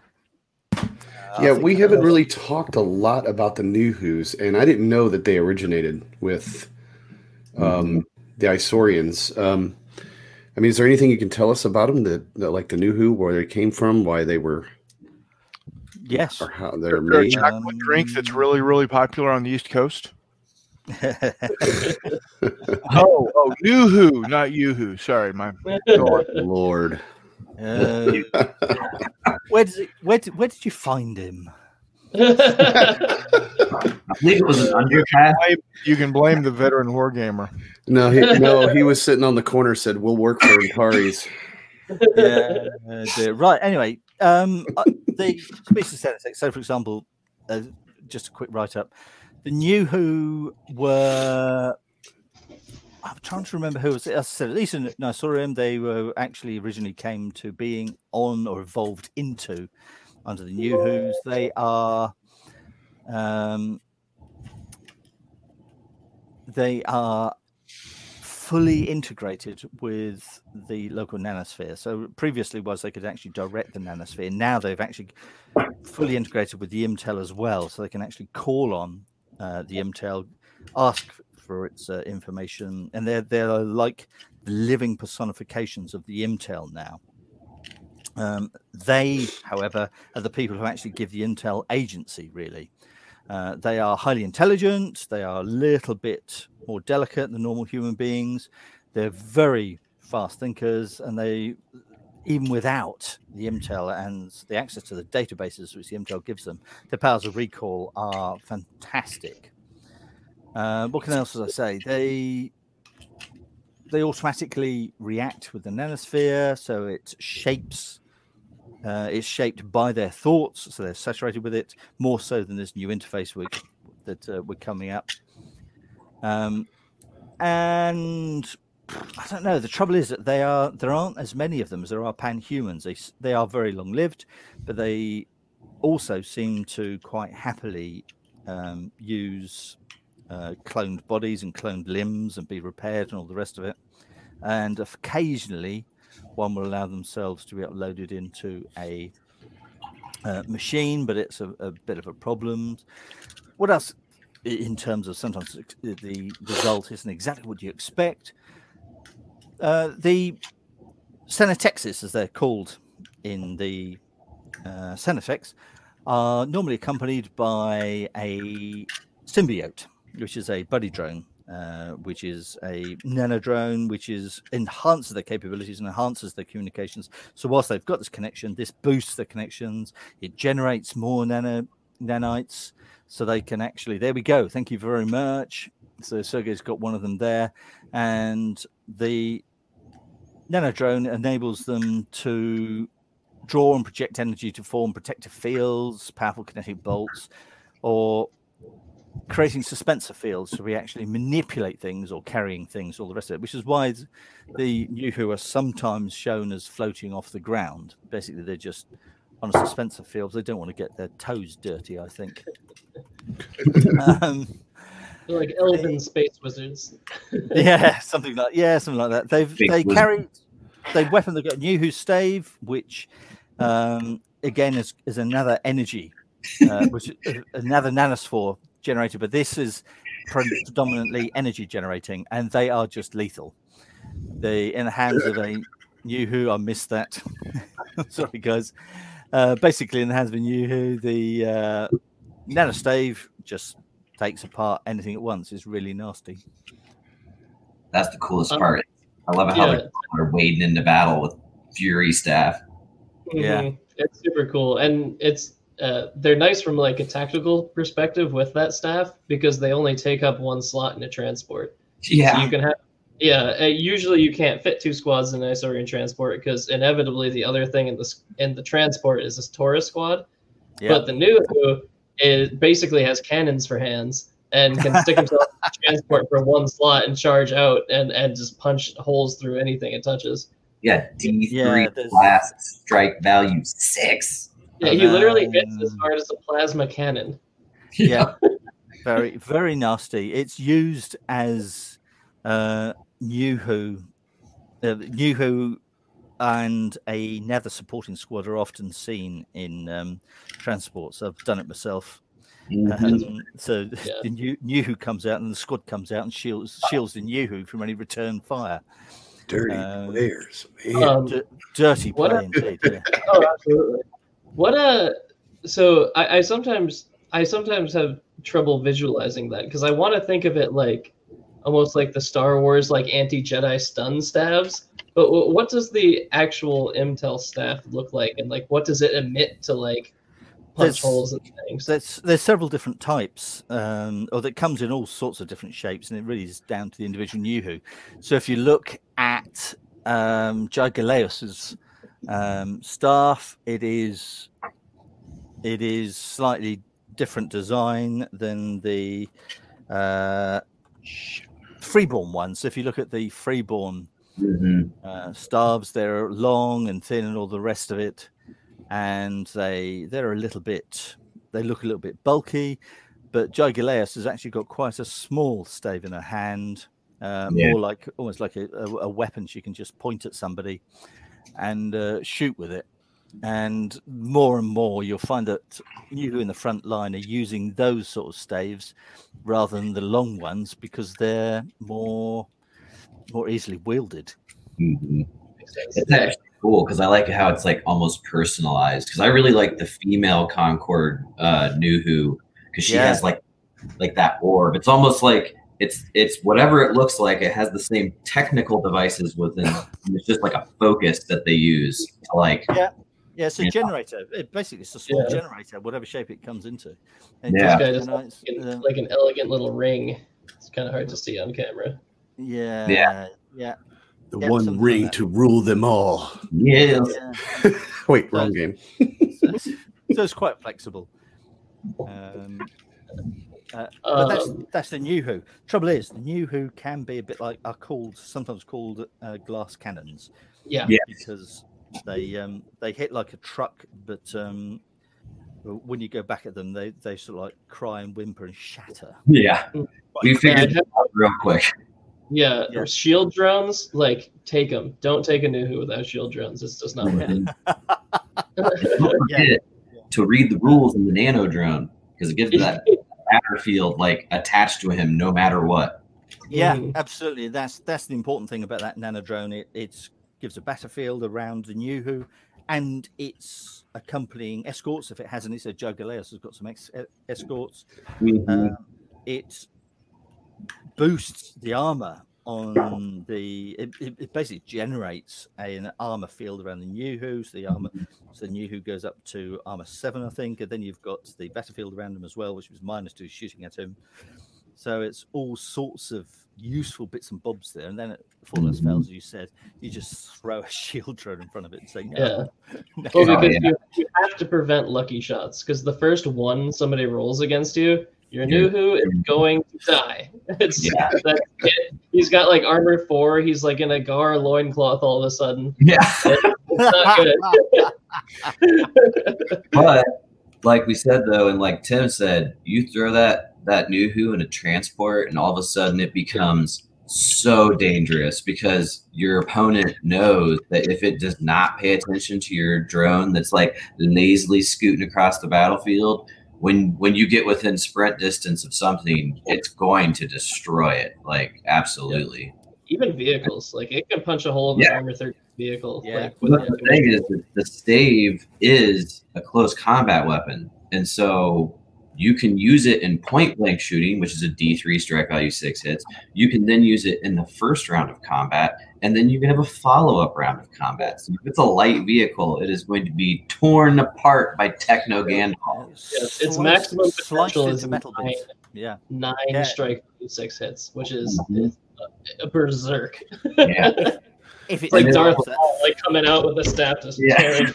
Yeah, we haven't really talked a lot about the Nuhus, and I didn't know that they originated with um, the Isaurians. Um, I mean, is there anything you can tell us about them that, that like the Nuhu, where they came from, why they were, Yes. or how they're They're a made? chocolate drink that's really, really popular on the East Coast. Oh, oh, Nuhu, not Yoo-hoo. Sorry, my Lord. Uh, where does it? Where did? Where did you find him? I believe it was an underpass. You can blame the veteran wargamer. No, he, no, he was sitting on the corner. Said, "We'll work for Antares." Yeah, uh, dear. Right. Anyway, um, uh, the species statistics. So, for example, uh, just a quick write-up. The Nuhu were. I'm trying to remember who it was. As I said, at least in Nisorium, they were actually originally came to being on or evolved into under the Nuhus. They are. Um, they are fully integrated with the local nanosphere. So previously was they could actually direct the nanosphere. Now they've actually fully integrated with the Imtel as well, so they can actually call on uh, the Imtel, ask for its uh, information, and they're they're like living personifications of the Imtel now. Um, they, however, are the people who actually give the Intel agency, really. Uh, they are highly intelligent. They are a little bit more delicate than normal human beings. They're very fast thinkers, and they, even without the Imtel and the access to the databases which the Imtel gives them, their powers of recall are fantastic. Uh, what can else as I say? They they automatically react with the nanosphere, so it shapes. Uh, it's shaped by their thoughts, so they're saturated with it more so than this new interface we, that uh, we're coming up. Um, and I don't know. The trouble is that they are there aren't as many of them as there are panhumans. They they are very long lived, but they also seem to quite happily um, use uh, cloned bodies and cloned limbs and be repaired and all the rest of it. And occasionally, one will allow themselves to be uploaded into a uh, machine, but it's a, a bit of a problem. What else? In terms of sometimes the result isn't exactly what you expect. Uh, the Cenotexes, as they're called in the uh, Cenefex, are normally accompanied by a symbiote, which is a buddy drone, uh, which is a nano drone, which is enhances their capabilities and enhances their communications. So whilst they've got this connection, this boosts their connections. It generates more nano nanites, so they can actually. There we go. Thank you very much. So Sergey's got one of them there, and the nano drone enables them to draw and project energy to form protective fields, powerful kinetic bolts, or creating suspensor fields so we actually manipulate things or carrying things, all the rest of it, which is why the Yuhu are sometimes shown as floating off the ground. Basically, they're just on a suspensor field. They don't want to get their toes dirty, I think. um, They're like elven space wizards. yeah, something like yeah, something like that. They've Big they wizard. carry they weapon. They've got a Yuhu stave, which um, again is, is another energy, uh, which is another nanosphere generated. But this is predominantly energy generating, and they are just lethal. They in the hands of a Yuhu. I missed that. Sorry, guys. Uh, basically, in the hands of a Yuhu, the uh, nanostave just takes apart anything at once. It's really nasty. That's the coolest Um, part. I love how yeah. they're wading into battle with Fury staff. Yeah. Mhm. It's super cool, and it's uh, they're nice from like a tactical perspective with that staff because they only take up one slot in a transport. Yeah. So you can have, yeah. Uh, usually you can't fit two squads in an Isaurian transport because inevitably the other thing in the s- in the transport is this Taurus squad. Yeah. But the new is basically has cannons for hands and can stick himself in the transport for one slot and charge out and and just punch holes through anything it touches. Yeah, D three Yeah, there's- blast strike value six. Yeah, he literally hits Um, as hard as a plasma cannon. Yeah, very, very nasty. It's used as uh, Yuhu, uh, Yuhu, and another supporting squad are often seen in um, transports. I've done it myself. Mhm. Um, so Yeah. the Yu- Yuhu comes out, and the squad comes out and shields shields the Yuhu from any return fire. Dirty Uh, players, man. Um, D- dirty What play a- indeed. Yeah. oh, absolutely. What a so I, I sometimes I sometimes have trouble visualizing that because I want to think of it like almost like the Star Wars like anti-Jedi stun stabs. But w- what does the actual Imtel staff look like, and like what does it emit to like punch There's- holes and things? There's there's several different types, um, or that comes in all sorts of different shapes, and it really is down to the individual Yuhu. So if you look at um, Jygaleos's um, staff, it is it is slightly different design than the uh, freeborn one. So if you look at the freeborn Mhm. uh, staves, they're long and thin and all the rest of it, and they they're a little bit they look a little bit bulky, but Jygaleos has actually got quite a small stave in her hand, uh, Yeah. more like almost like a, a, a weapon she can just point at somebody and uh, shoot with it. And more and more you'll find that you in the front line are using those sort of staves rather than the long ones because they're more more easily wielded. Mhm. Makes sense. It's actually cool because I like how it's like almost personalized. Because I really like the female Concord uh, Nuhu because she Yeah. has like like that orb. It's almost like it's it's whatever it looks like. It has the same technical devices within. And it's just like a focus that they use to like. Yeah, it's a Yeah. generator. It basically, it's a small Yeah. generator, whatever shape it comes into. And Yeah. just This guy just generates, in- uh, like an elegant little ring. It's kind of hard to see on camera. yeah, Yeah. Yeah. The Yep, one something ring like that. to rule them all. Yeah. Yeah. Wait, So wrong it's- game. so, it's, so it's quite flexible. Um, uh, but that's Um, that's the new Who. Trouble is, the new Who can be a bit like are called sometimes called uh, glass cannons yeah. Yeah. because they um, they hit like a truck, but um, when you go back at them, they they sort of like cry and whimper and shatter. Yeah. We Quite figured Yeah, it out real quick. Yeah, Yeah. shield drones, like take them. Don't take a Nuhu without shield drones. It's just not worth it. Don't forget to read the rules in the nano drone because it gives that matter field like attached to him no matter what. Yeah, Mhm. absolutely. That's that's the important thing about that nano drone. It it gives a battlefield around the new Who, and it's accompanying escorts if it has any. So Jugaleus has got some ex- escorts. Mhm. Um, it boosts the armor on the. It, it, it basically generates an armor field around the new Who. So the armor, so the new Who goes up to armor seven, I think, and then you've got the battlefield around him as well, which was minus two shooting at him. So it's all sorts of useful bits and bobs there. And then at Fall Else Fails, as you said, you just throw a shield drone in front of it and say, no. Yeah. no. Well, Oh, because yeah. you, you have to prevent lucky shots. Because the first one somebody rolls against you, your You're- Nuhu is going to die. It's Yeah. that's it. He's got like armor four. He's like in a Gar loincloth all of a sudden. Yeah. It's not good. But like we said though, and like Tim said, you throw that that Nuhu in a transport, and all of a sudden it becomes so dangerous because your opponent knows that if it does not pay attention to your drone that's like lazily scooting across the battlefield, when when you get within sprint distance of something, it's going to destroy it. Like absolutely. Even vehicles, like it can punch a hole in Yeah. the armor thirteen vehicle. Yeah. Like, But with the thing is that the stave is a close combat weapon, and so you can use it in point blank shooting, which is a D three strike value, six hits. You can then use it in the first round of combat, and then you can have a follow up round of combat. So if it's a light vehicle, it is going to be torn apart by Techno Gandalf. Yes, its Sliced- maximum sliced potential is into metal nine, bits. Yeah. nine Yeah. strike value, six hits, which is Mhm. a, a berserk. Yeah. If it It's like Yeah. Darth survives that, Maul, like coming out with a staff just Yeah. tearing.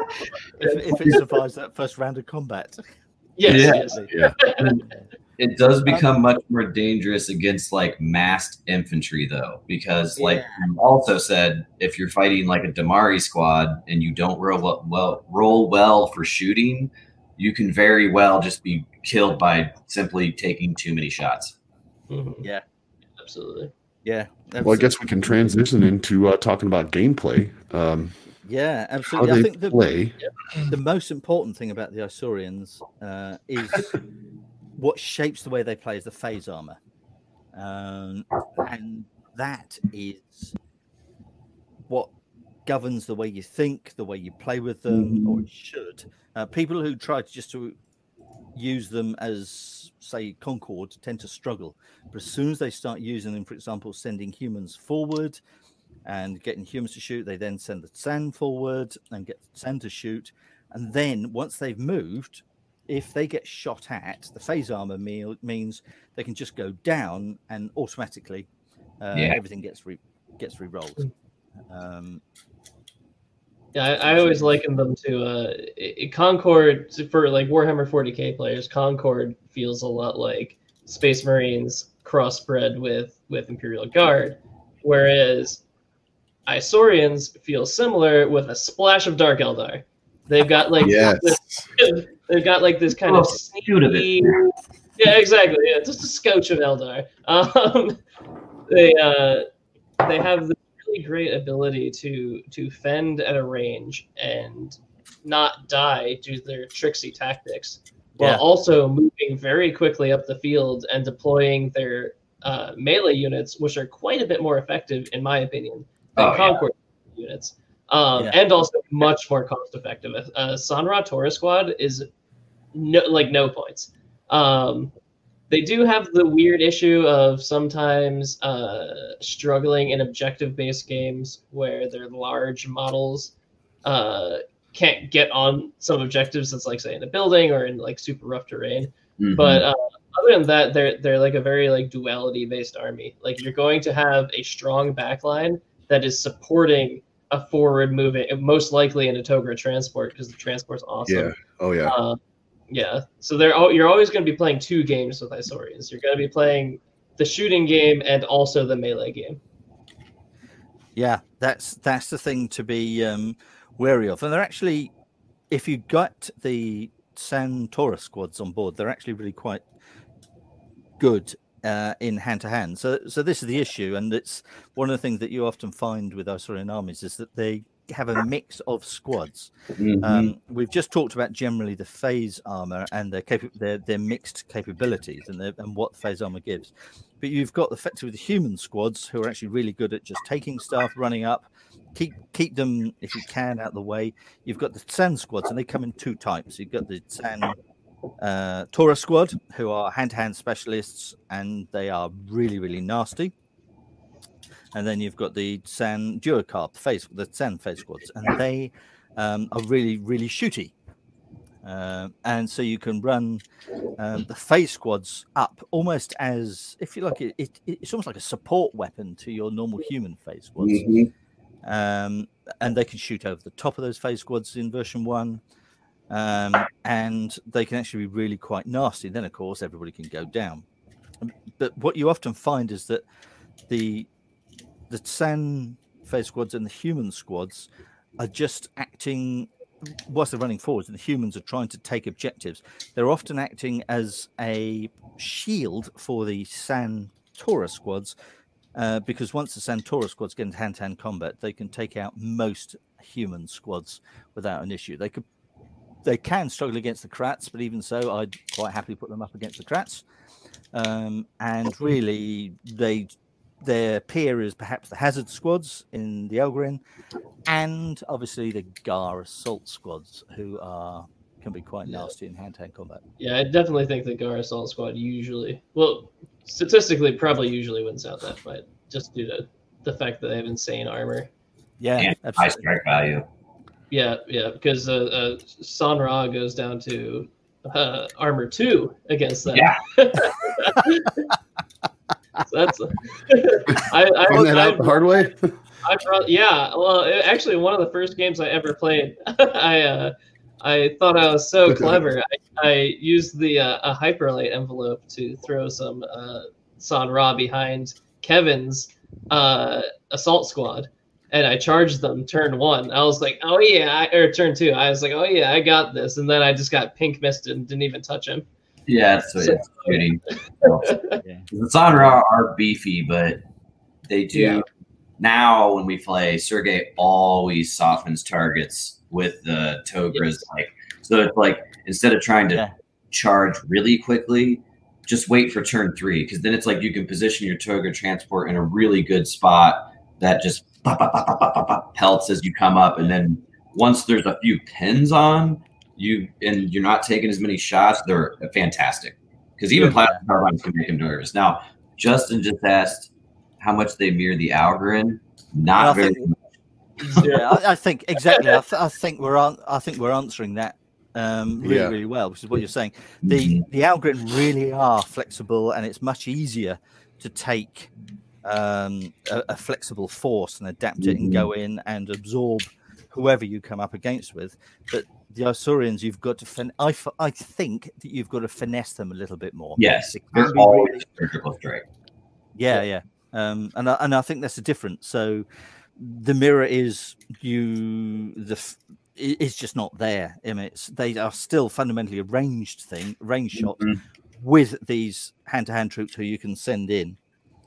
if, if it survives that first round of combat. Yes, Yeah. yes. Yeah. It does become much more dangerous against like massed infantry, though, because like Yeah. you also said, if you're fighting like a Damari squad and you don't roll well, well roll well for shooting, you can very well just be killed by simply taking too many shots. Mhm. Yeah. Absolutely. Yeah. Well, I guess we can transition into uh, talking about gameplay. Um, Yeah, how absolutely. I they think the, play. the most important thing about the Isaurians uh, is what shapes the way they play is the phase armor. Um, and that is what governs the way you think, the way you play with them, or it should. Uh, people who try to just to use them as, say, Concord tend to struggle. But as soon as they start using them, for example, sending humans forward and getting humans to shoot, they then send the Sand forward and get the Sand to shoot. And then once they've moved, if they get shot at, the phase armor meal means they can just go down and automatically uh, Yeah. everything gets re- gets re-rolled. Um, Yeah, I, I always liken them to uh, it, Concord for like Warhammer forty K players. Concord feels a lot like Space Marines crossbred with with Imperial Guard, whereas Isaurians feel similar with a splash of Dark Eldar. They've got like Yes. this, they've got like this kind Oh, of shoot of it. sneaky, yeah, exactly, yeah, just a scotch of Eldar. Um, they uh, they have this really great ability to to fend at a range and not die due to their tricksy tactics, while Yeah. also moving very quickly up the field and deploying their uh, melee units, which are quite a bit more effective, in my opinion, than Oh, yeah. Concord units. Um, Yeah. and also much more cost effective. Uh, Sanra Tora Squad is no like no points. Um, they do have the weird issue of sometimes uh, struggling in objective-based games where their large models uh, can't get on some objectives that's like say in a building or in like super rough terrain. Mhm. But uh, other than that, they're they're like a very like duality based army. Like you're going to have a strong backline that is supporting a forward moving, most likely in a Togra transport because the transport's awesome. Yeah. Oh yeah. Uh, yeah. So they're all, you're always going to be playing two games with Isaurians. You're going to be playing the shooting game and also the melee game. Yeah, that's that's the thing to be um, wary of. And they're actually, if you got the San Taurus squads on board, they're actually really quite good uh, in hand to hand. So, so this is the issue, and it's one of the things that you often find with Isaurian armies is that they have a mix of squads. Mhm. Um, we've just talked about generally the phase armor and their capa- their, their mixed capabilities and their, and what phase armor gives. But you've got effectively the human squads who are actually really good at just taking stuff, running up, keep keep them if you can out of the way. You've got the San squads, and they come in two types. You've got the San uh, Taurus squad, who are hand-to-hand specialists, and they are really really nasty. And then you've got the San Duocarp, the phase, the San phase squads, and they um, are really really shooty. Uh, and so you can run um, the phase squads up almost as, if you like, it, it, it's almost like a support weapon to your normal human phase squads. Mhm. Um, and they can shoot over the top of those phase squads in version one. Um, and they can actually be really quite nasty. Then, of course, everybody can go down. But what you often find is that the the San phase squads and the human squads are just acting, whilst they're running forwards and the humans are trying to take objectives, they're often acting as a shield for the San Taurus squads, uh, because once the San Taurus squads get into hand-to-hand combat, they can take out most human squads without an issue. They could, they can struggle against the Krats, but even so, I'd quite happily put them up against the Krats. Um, and really, they their peer is perhaps the Hazard squads in the Elgrin, and obviously the Gar assault squads, who are can be quite Yeah. nasty in hand-to-hand combat. Yeah, I definitely think the Gar Assault Squad usually, well, statistically, probably usually wins out that fight, just due to the fact that they have insane armor. Yeah, And high absolutely. strike value. Yeah, yeah, because uh, uh, San Ra goes down to uh, armor two against them. Yeah. So that's I, I, Found that I, out the hard way. I brought, yeah, well, it, actually, one of the first games I ever played, I uh, I thought I was so clever. I, I used the uh, a hyperlight envelope to throw some uh, San Ra behind Kevin's uh, assault squad, and I charged them turn one. I was like, oh yeah, I, or turn two. I was like, oh yeah, I got this, and then I just got pink misted and didn't even touch him. Yeah, it's, So- it's shooting. Yeah. The Sanra are beefy, but they do Yeah. now when we play, Sergey always softens targets with the Togras. Like so it's like instead of trying to Yeah. charge really quickly, just wait for turn three, because then it's like you can position your Togra transport in a really good spot that just pop, pop, pop, pop, pop, pop, pop, pelts as you come up, and then once there's a few pins on you and you're not taking as many shots, they're fantastic. Because even plastic carbines can make them nervous. Now, Justin just asked how much they mirror the Algorand. Not Well, I very think- much. Yeah, I, I think exactly. I, th- I think we're on. I think we're answering that um, really, Yeah. really well, which is what you're saying. The Mhm. the algorithm really are flexible, and it's much easier to take um, a, a flexible force and adapt it and go in and absorb whoever you come up against with. But the Isaurians, you've got to. Fin- I, f- I think that you've got to finesse them a little bit more. Yes, It can they're be always really- surgical strike. yeah, yeah. Um, and I, and I think that's the difference. So the mirror is you the f- it- it's just not there. I mean, it's, they are still fundamentally a ranged thing, range shot Mhm. with these hand-to-hand troops who you can send in.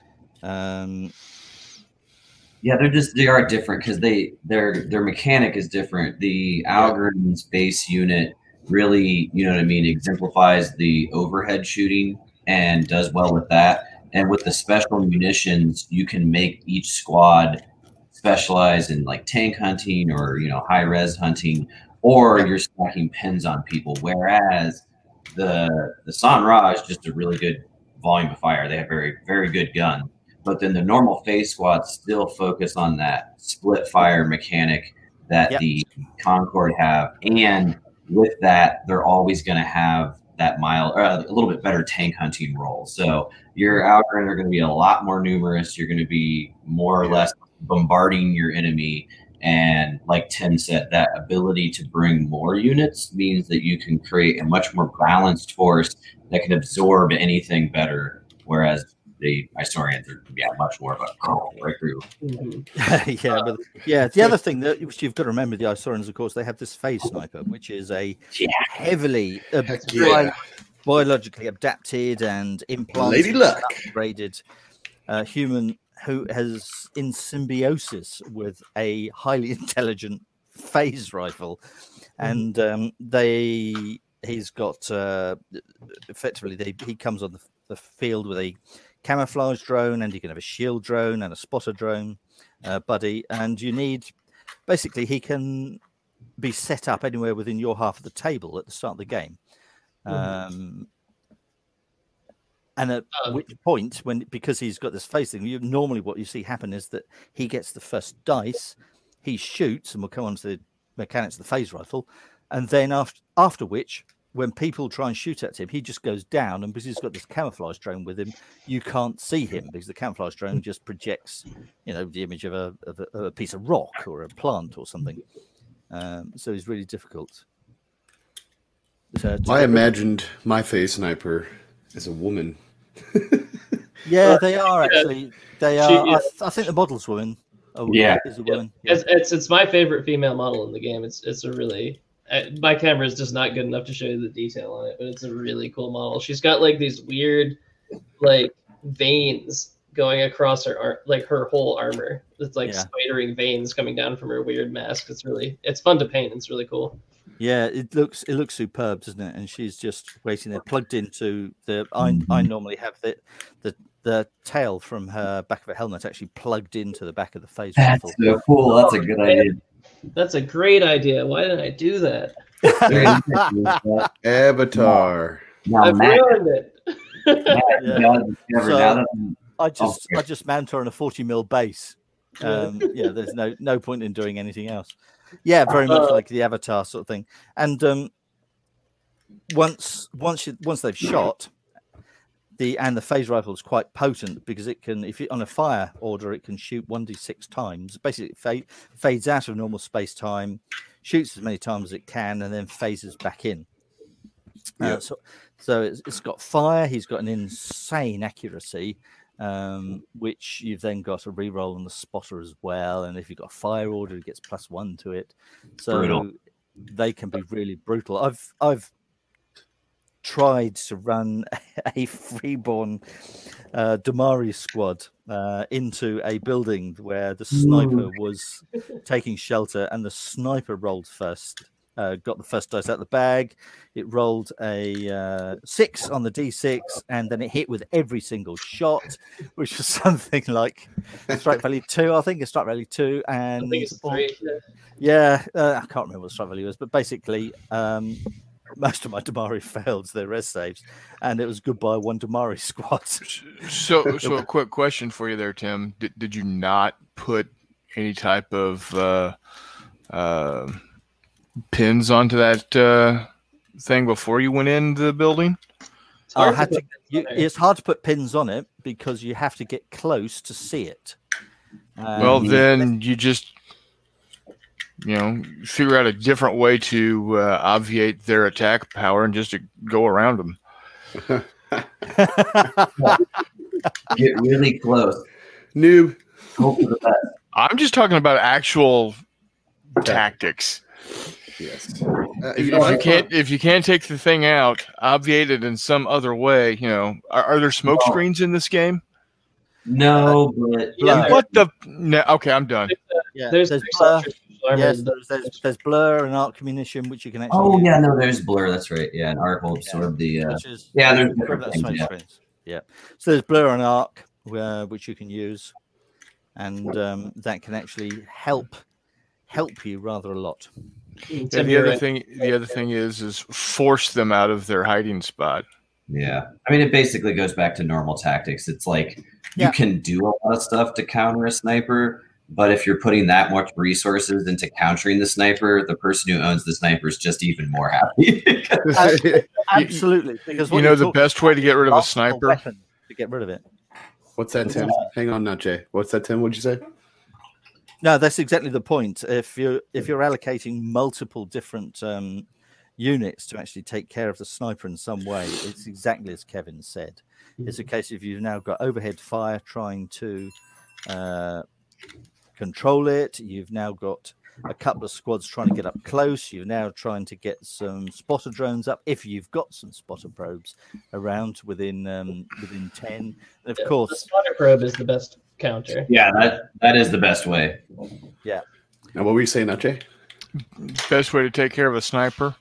Um, Yeah, they're just they are different because they their their mechanic is different. The Algorand's base unit really, you know what I mean, exemplifies the overhead shooting and does well with that. And with the special munitions, you can make each squad specialize in like tank hunting or you know high res hunting, or you're stacking pins on people. Whereas the the San Ra is just a really good volume of fire. They have very very good gun. But then the normal phase squads still focus on that split fire mechanic that Yep. the Concord have. And with that, they're always going to have that mile or a little bit better tank hunting role. So your Outgren are going to be a lot more numerous. You're going to be more or less bombarding your enemy. And like Tim said, that ability to bring more units means that you can create a much more balanced force that can absorb anything better. Whereas the Isaurians are yeah much more of a oh, right through. Mm-hmm. yeah, but yeah. The other thing that which you've got to remember, the Isaurians, of course, they have this phase sniper, which is a yeah. heavily uh, yeah. biologically adapted and implanted, Lady Luck. upgraded uh, human who has in symbiosis with a highly intelligent phase rifle, and um, they he's got uh, effectively they, he comes on the, the field with a camouflage drone, and you can have a shield drone and a spotter drone uh, buddy, and you need basically he can be set up anywhere within your half of the table at the start of the game. Um, and at um, which point, when because he's got this face thing, you normally what you see happen is that he gets the first dice, he shoots, and we'll come on to the mechanics of the phase rifle, and then after after which, when people try and shoot at him, he just goes down, and because he's got this camouflage drone with him, you can't see him because the camouflage drone just projects, you know, the image of a, of a, of a piece of rock or a plant or something. Um, so it's really difficult. So, I imagined my phase sniper as a woman. Yeah, they are actually. They are. She, yeah. I, th- I think the model's woman. Oh, yeah, is a woman. Yeah. It's, it's it's my favorite female model in the game. It's it's a really. My camera is just not good enough to show you the detail on it, but it's a really cool model. She's got like these weird, like veins going across her ar- like her whole armor. It's like yeah. spidering veins coming down from her weird mask. It's really it's fun to paint. It's really cool. Yeah, it looks it looks superb, doesn't it? And she's just waiting there, plugged into the. I I normally have the the the tail from her back of her helmet actually plugged into the back of the phase rifle. That's so cool. That's a good idea. That's a great idea. Why didn't I do that? Avatar. Now, I've Matt, ruined it. Yeah. So, I just oh, I just mount her on a forty mil base. Um, yeah, there's no no point in doing anything else. Yeah, very much uh, like the Avatar sort of thing. And um, once once you, once they've shot the and the phase rifle is quite potent because it can, if you on a fire order, it can shoot one d six times. Basically, it fade, fades out of normal space time, shoots as many times as it can, and then phases back in. Yeah. Uh, so so it's, it's got fire. He's got an insane accuracy. Um, which you've then got a reroll on the spotter as well, and if you've got a fire order, it gets plus one to it. So brutal. They can be really brutal. I've I've tried to run a freeborn uh, Damari squad uh, into a building where the sniper Ooh. was taking shelter, and the sniper rolled first. Uh, got the first dice out of the bag. It rolled a uh, six on the d six, and then it hit with every single shot, which was something like strike value two, I think. A strike value two, and I think it's three. Yeah, uh, I can't remember what the strike value was, but basically, um, most of my Damari failed their res saves, and it was goodbye one Damari squad. So, so a quick question for you there, Tim. Did did you not put any type of uh, uh, pins onto that uh, thing before you went into the building? It's hard, to to, you, it's hard to put pins on it because you have to get close to see it. Um, well, then you just, you know, figure out a different way to uh, obviate their attack power and just to go around them. Get really close. Noob. Hope for the best. I'm just talking about actual tactics. Yes. Uh, if, if you can't, if you can't take the thing out, obviate it in some other way. You know, are, are there smoke no. screens in this game? No, but yeah, what the? No, okay, I'm done. Yeah, there's, there's blur. Yes, there's, there's there's blur and arc munition, which you can actually. Oh use. yeah, no, there's blur. That's right. Yeah, and arc will absorb the. Uh, is, yeah, there's different things, yeah. yeah. So there's blur and arc, uh, which you can use, and um, that can actually help help you rather a lot. Yeah, the other thing, the other thing is, is force them out of their hiding spot. Yeah, I mean, it basically goes back to normal tactics. It's like you yeah. can do a lot of stuff to counter a sniper, But if you're putting that much resources into countering the sniper, the person who owns the sniper is just even more happy. Absolutely. Because You know the best way to get rid of a sniper? To get rid of it. What's that, Tim? Hang on now, Jay. What's that, Tim? What'd you say? No, that's exactly the point. If you're if you're allocating multiple different um, units to actually take care of the sniper in some way, it's exactly as Kevin said. It's a case of you've now got overhead fire trying to uh, control it. You've now got a couple of squads trying to get up close. You're now trying to get some spotter drones up if you've got some spotter probes around within um, within ten. And of Yeah, course, the spotter probe is the best counter. Yeah, that that is the best way. yeah. Now, what were you saying, now, Jay? Best way to take care of a sniper?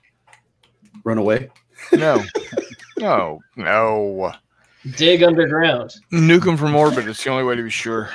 Run away? No. no. No. Dig underground. Nuke them from orbit. It's the only way to be sure.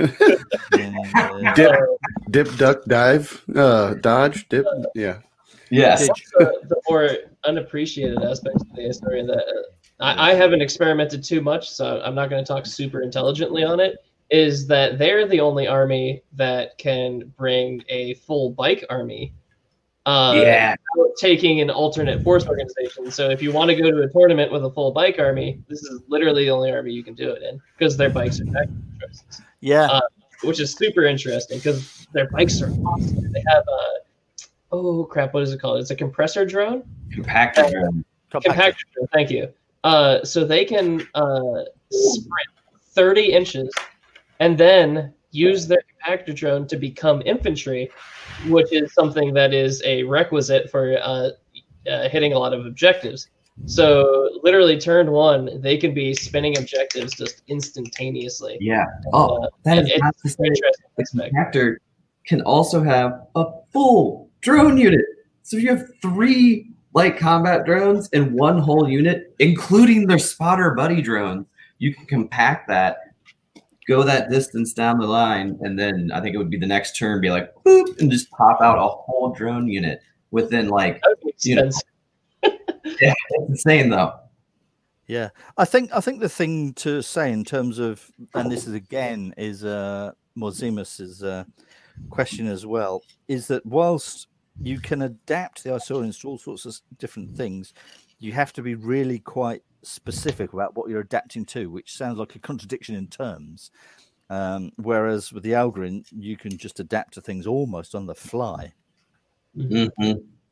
And, uh, Dip, dip, duck, dive, uh, dodge, dip. Yeah. Yes. the, the more unappreciated aspects of the story that uh, I, I haven't experimented too much, so I'm not going to talk super intelligently on it, is that they're the only army that can bring a full bike army uh, Yeah. without taking an alternate force organization. So if you want to go to a tournament with a full bike army, this is literally the only army you can do it in because their bikes are tactical choices, yeah. uh, which is super interesting because their bikes are awesome. They have a oh crap, what is it called? It's a compressor drone. Compactor drone. Compactor drone. Thank you. Uh, so they can uh, sprint thirty inches and then use their compactor drone to become infantry, which is something that is a requisite for uh, uh, hitting a lot of objectives. So literally turn one, they can be spinning objectives just instantaneously. Yeah. Oh, Uh, that and is not to it's say interesting the aspect. compactor can also have a full drone unit. So you have three light combat drones in one whole unit, including their spotter buddy drones. You can compact that, go that distance down the line, and then I think it would be the next turn, be like, boop, and just pop out a whole drone unit within like, That makes you know, sense. yeah, it's insane though. Yeah, I think I think the thing to say in terms of, and this is again is uh, Morzimus's uh, question as well, is that whilst you can adapt the Isaurians to all sorts of different things, you have to be really quite specific about what you're adapting to, which sounds like a contradiction in terms. Um, whereas with the Algorand, you can just adapt to things almost on the fly. Mm-hmm.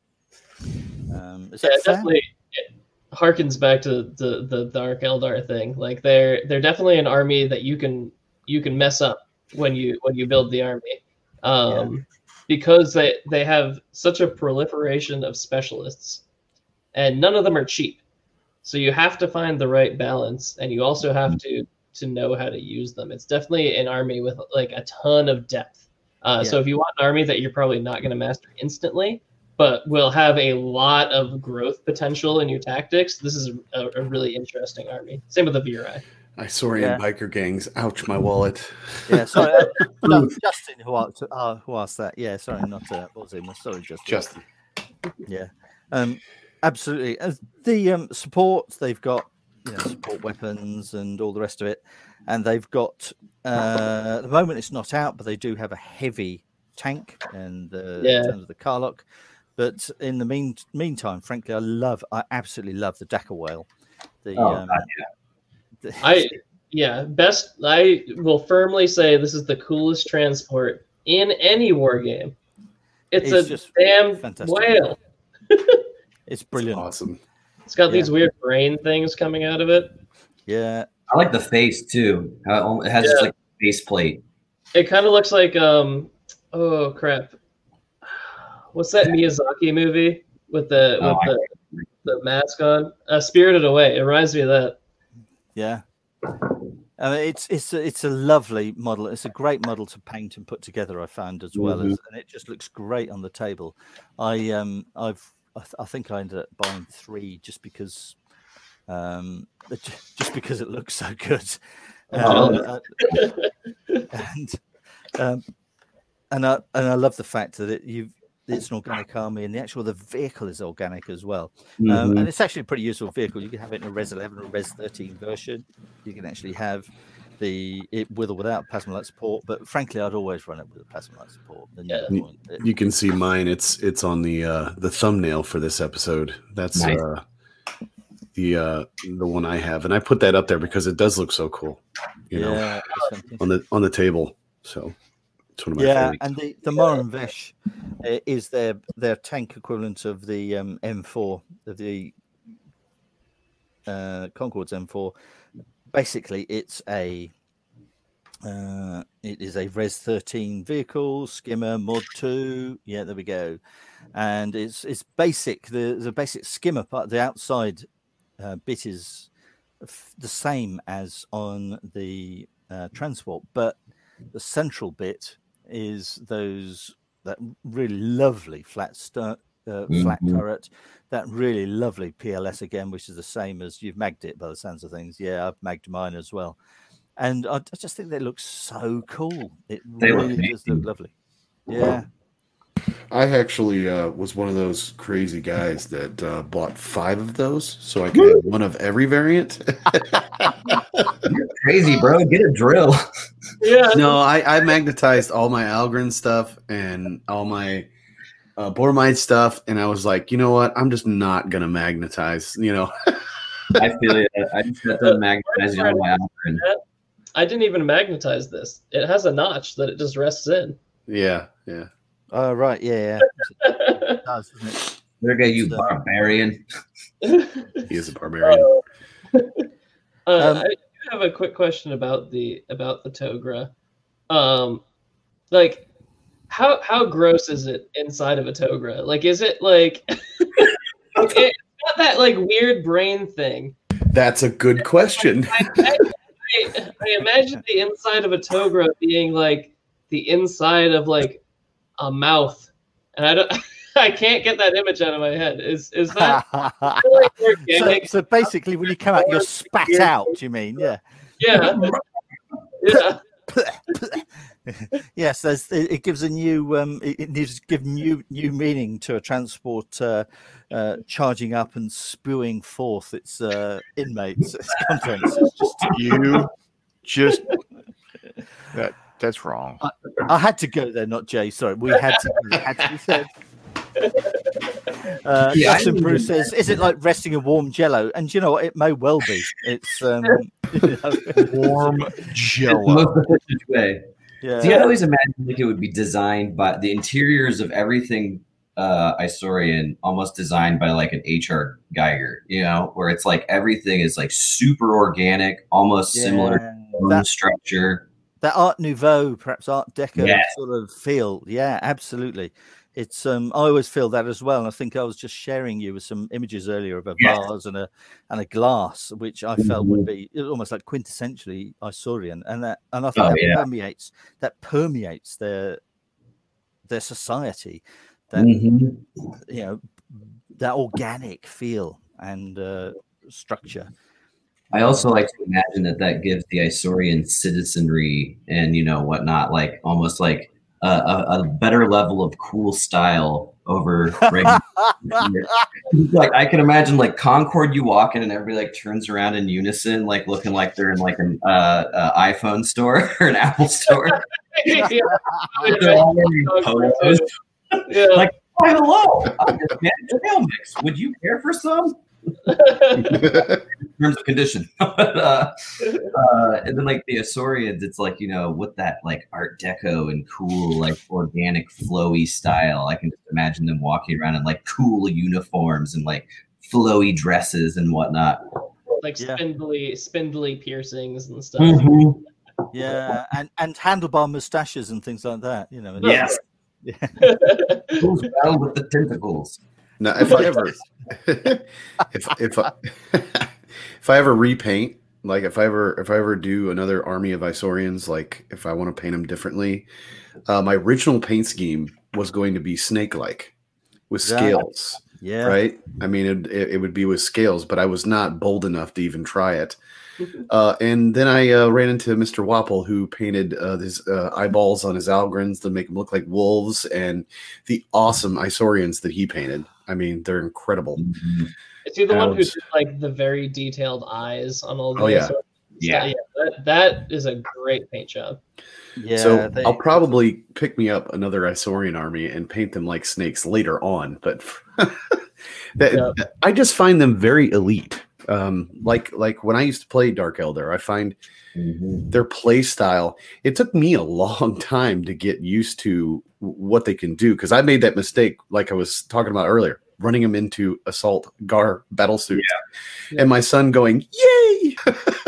Um, is Yeah, that it fair? definitely it harkens back to the, the Dark Eldar thing. Like they're they're definitely an army that you can you can mess up when you when you build the army, um, because they they have such a proliferation of specialists, and none of them are cheap. So you have to find the right balance, and you also have to to know how to use them. It's definitely an army with like a ton of depth. Uh, So Yeah. if you want an army that you're probably not going to master instantly, but will have a lot of growth potential in your tactics, this is a, a really interesting army. Same with the V R I. Isaurian Yeah. biker gangs. Ouch, my wallet. Yeah, sorry, uh, no, Justin who asked, uh, who asked that. Yeah, sorry, not uh, Morzimus. Sorry, Justin. Justin. Yeah, um, absolutely. As the um, support, they've got you know support weapons and all the rest of it, and they've got uh, at the moment it's not out, but they do have a heavy tank and the Yeah. in terms of the Karlok. But in the mean meantime, frankly, I love, I absolutely love the Dakar whale. The, Oh, um, God, the- I yeah, best I will firmly say this is the coolest transport in any war game. It's, It's a just damn fantastic. whale. it's brilliant. Awesome. It's got Yeah. these weird brain things coming out of it. Yeah, I like the face too. How it has just Yeah. like a face plate. It kind of looks like um oh crap. What's that Miyazaki movie with the Oh, with the, the mask on? Uh, Spirited Away. It reminds me of that. yeah. I mean, it's it's a, it's a lovely model. It's a great model to paint and put together. I found as well, Mhm. as, and it just looks great on the table. I um I've I, th- I think I ended up buying three just because um it ju- just because it looks so good. Oh. Uh, and um and I and I love the fact that it, you've it's an organic army, and the actual the vehicle is organic as well. Um, Mhm. and it's actually a pretty useful vehicle. You can have it in a Res eleven or Res thirteen version. You can actually have the it with or without plasma light support. But frankly, I'd always run it with a plasma light support. The Yeah. new one. It- You can see mine. It's it's on the uh, the thumbnail for this episode. That's Nice. uh, the uh, the one I have, and I put that up there because it does look so cool. You know, yeah, it's fantastic. on the on the table. So it's one of my Yeah, favorites. and the the Morin Vesh uh, is their their tank equivalent of the um, M four, of the uh, Concorde's M four. Basically, it's a uh, it is a Res thirteen vehicle, skimmer mod two. Yeah, there we go. And it's it's basic. The the basic skimmer part, the outside uh, bit is f- the same as on the uh, Transwarp, but the central bit is those that really lovely flat stu- uh, flat Mhm. turret, that really lovely P L S again, which is the same as you've magged it by the sounds of things. Yeah, I've magged mine as well, and I, I just think they look so cool. It They look really does look amazing. lovely. Yeah, I actually uh, was one of those crazy guys that uh, bought five of those, so I could have one of every variant. You're crazy, bro. Get a drill. Yeah. No, I, I magnetized all my Algren stuff and all my uh, Bormite stuff, and I was like, you know what? I'm just not gonna magnetize. You know, I feel it. I just got done magnetizing on my Algren. I didn't even magnetize this. It has a notch that it just rests in. yeah, yeah. oh right, yeah, yeah. It does, doesn't it? There go you, So- barbarian. He is a barbarian. Uh, Um, I do have a quick question about the about the Togra. Um, like, how how gross is it inside of a Togra? Like, is it like it's not that like weird brain thing? That's a good question. I, I, I, I imagine the inside of a Togra being like the inside of like a mouth, and I don't. I can't get that image out of my head. Is is that like so, organic? so basically, when you come out, you're spat out. You mean, yeah? Yeah. Yeah. Yes, there's, it, it gives a new um, it, it needs to give new new meaning to a transport uh, uh, charging up and spewing forth its uh, inmates, its contents. It's just, You just that that's wrong. I had to go there, not Jay. Sorry, we had to. It had to be said. Uh, Yeah, I Justin mean- Bruce says, "Is it like resting a warm Jello?" And you know what? It may well be. It's um, you know, Warm The Jello. most efficient way. yeah. See, I always imagine like it would be designed by the interiors of everything uh Isaurian, almost designed by like an H R Geiger, you know, where it's like everything is like super organic, almost similar Yeah, bone that, structure. that Art Nouveau, perhaps Art Deco Yes. sort of feel. Yeah, absolutely. It's um, I always feel that as well. And I think I was just sharing you with some images earlier of a Yes. vase and a and a glass, which I felt would be it was almost like quintessentially Isaurian, and that and I think Oh, that yeah. permeates that permeates their their society. That Mhm. you know that organic feel and uh, structure. I also like to imagine that that gives the Isaurian citizenry and you know whatnot, like almost like a, a, a better level of cool style over regular. Like I can imagine like Concord, you walk in and everybody like turns around in unison, like looking like they're in like an uh, uh, iPhone store or an Apple store. Yeah. They're all wearing polos. Yeah. Like, oh, hello, I'm your man, trail mix. Would you care for some? In terms of condition. But, uh, uh, and then like the Isaurians, it's like, you know, with that like Art Deco and cool, like organic, flowy style. I can just imagine them walking around in like cool uniforms and like flowy dresses and whatnot. Like Yeah. spindly, spindly piercings and stuff. Mhm. Yeah, and and handlebar mustaches and things like that. You know. Yes. Yeah. Who's well with the tentacles? Now, if I ever, if if I, if I ever repaint, like if I ever if I ever do another army of Isaurians, like if I want to paint them differently, uh, my original paint scheme was going to be snake-like with Yeah. scales, Yeah. right? I mean, it, it it would be with scales, but I was not bold enough to even try it. Uh, and then I uh, ran into Mister Wapple, who painted uh, his uh, eyeballs on his Algrens to make them look like wolves, and the awesome Isaurians that he painted. I mean, they're incredible. Mhm. Is he the one who Alex. did like the very detailed eyes on all the Oh, yeah. Isaurians? Yeah. yeah that, that is a great paint job. Yeah, so they, I'll probably pick me up another Isaurian army and paint them like snakes later on. But that, Yeah. I just find them very elite. Um, like like when I used to play Dark Elder, I find Mhm. their play style. It took me a long time to get used to what they can do because I made that mistake, like I was talking about earlier, running them into Assault Gar battle suits, Yeah. and my son going, "Yay!"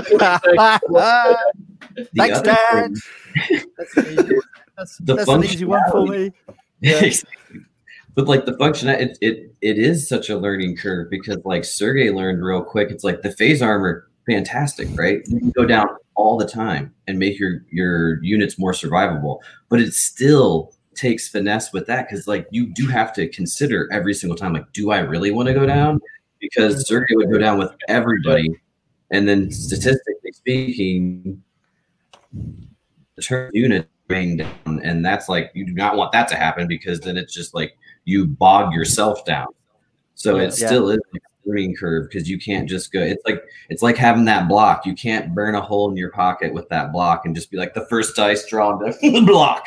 The Thanks, other Dad. thing- That's, an easy, that's, The that's an easy one for me. Yeah. But like the function, it, it it is such a learning curve because like Sergey learned real quick. It's like the phase armor, fantastic, right? You can go down all the time and make your your units more survivable, but it still takes finesse with that because like you do have to consider every single time, like, do I really want to go down? Because Sergey would go down with everybody, and then statistically speaking, the turn unit going down, and that's like you do not want that to happen because then it's just like you bog yourself down. So Yeah. it still is a learning curve because you can't just go. It's like it's like having that block. You can't burn a hole in your pocket with that block and just be like the first dice drawn to the block.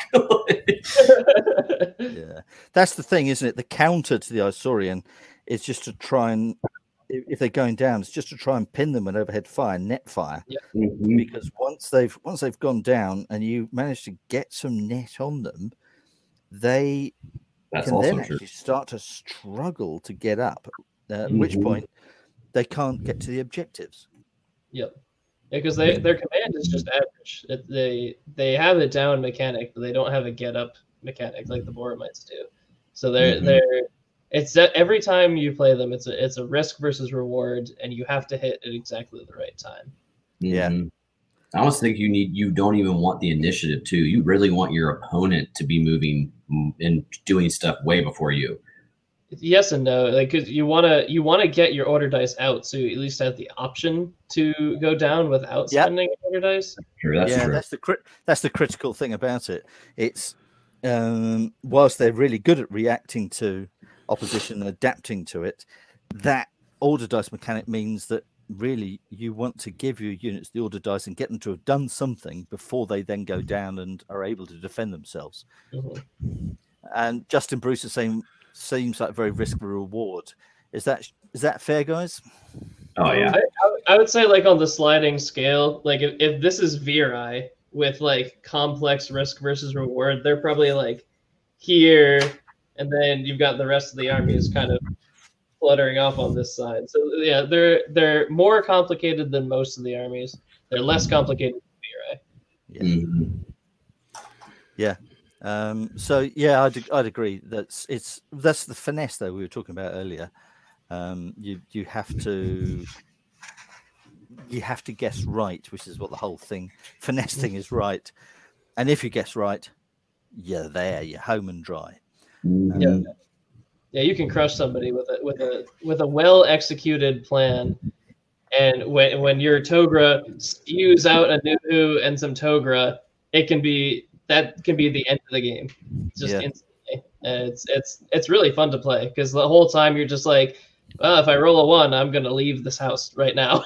Yeah, that's the thing, isn't it? The counter to the Isaurian is just to try and, if if they're going down, it's just to try and pin them with overhead fire, net fire. Mhm. Because once they've once they've gone down and you manage to get some net on them, they That's can also then true. actually start to struggle to get up. Uh, At which Mhm. point they can't get to the objectives. Yep. Because they their command is just average. It, they they have a down mechanic, but they don't have a get up mechanic like the Boramites do. So they're Mhm. they're it's that every time you play them, it's a it's a risk versus reward, and you have to hit at exactly the right time. Yeah. Mhm. I almost think you need you don't even want the initiative too. You really want your opponent to be moving mm, and doing stuff way before you. Yes and no, like 'cause you want to you want to get your order dice out, so you at least have the option to go down without Yep. spending order dice. Sure, that's yeah, true. that's the crit- that's the critical thing about it. It's um, whilst they're really good at reacting to opposition and adapting to it, that order dice mechanic means that really you want to give your units the order dice and get them to have done something before they then go down and are able to defend themselves. Mhm. And Justin Bruce is saying seems like very risk reward. Is that is that fair, guys? Oh yeah. I, I, I would say like on the sliding scale, like if, if this is Virai with like complex risk versus reward, they're probably like here, and then you've got the rest of the army is kind of fluttering off on this side. So yeah, they're they're more complicated than most of the armies. They're less complicated than Virai. Yeah. Mhm. Yeah. Um, so yeah, I'd I'd agree. That's it's that's the finesse though we were talking about earlier. Um, you you have to you have to guess right, which is what the whole thing finesse thing is, right. And if you guess right, you're there, you're home and dry. Mhm. Yeah, you can crush somebody with a with a with a well executed plan. And when when your Togra spews out a Nuhu and some Togra, it can be that can be the end of the game, just Yeah. instantly. And it's it's it's really fun to play because the whole time you're just like, well, if I roll a one, I'm gonna leave this house right now.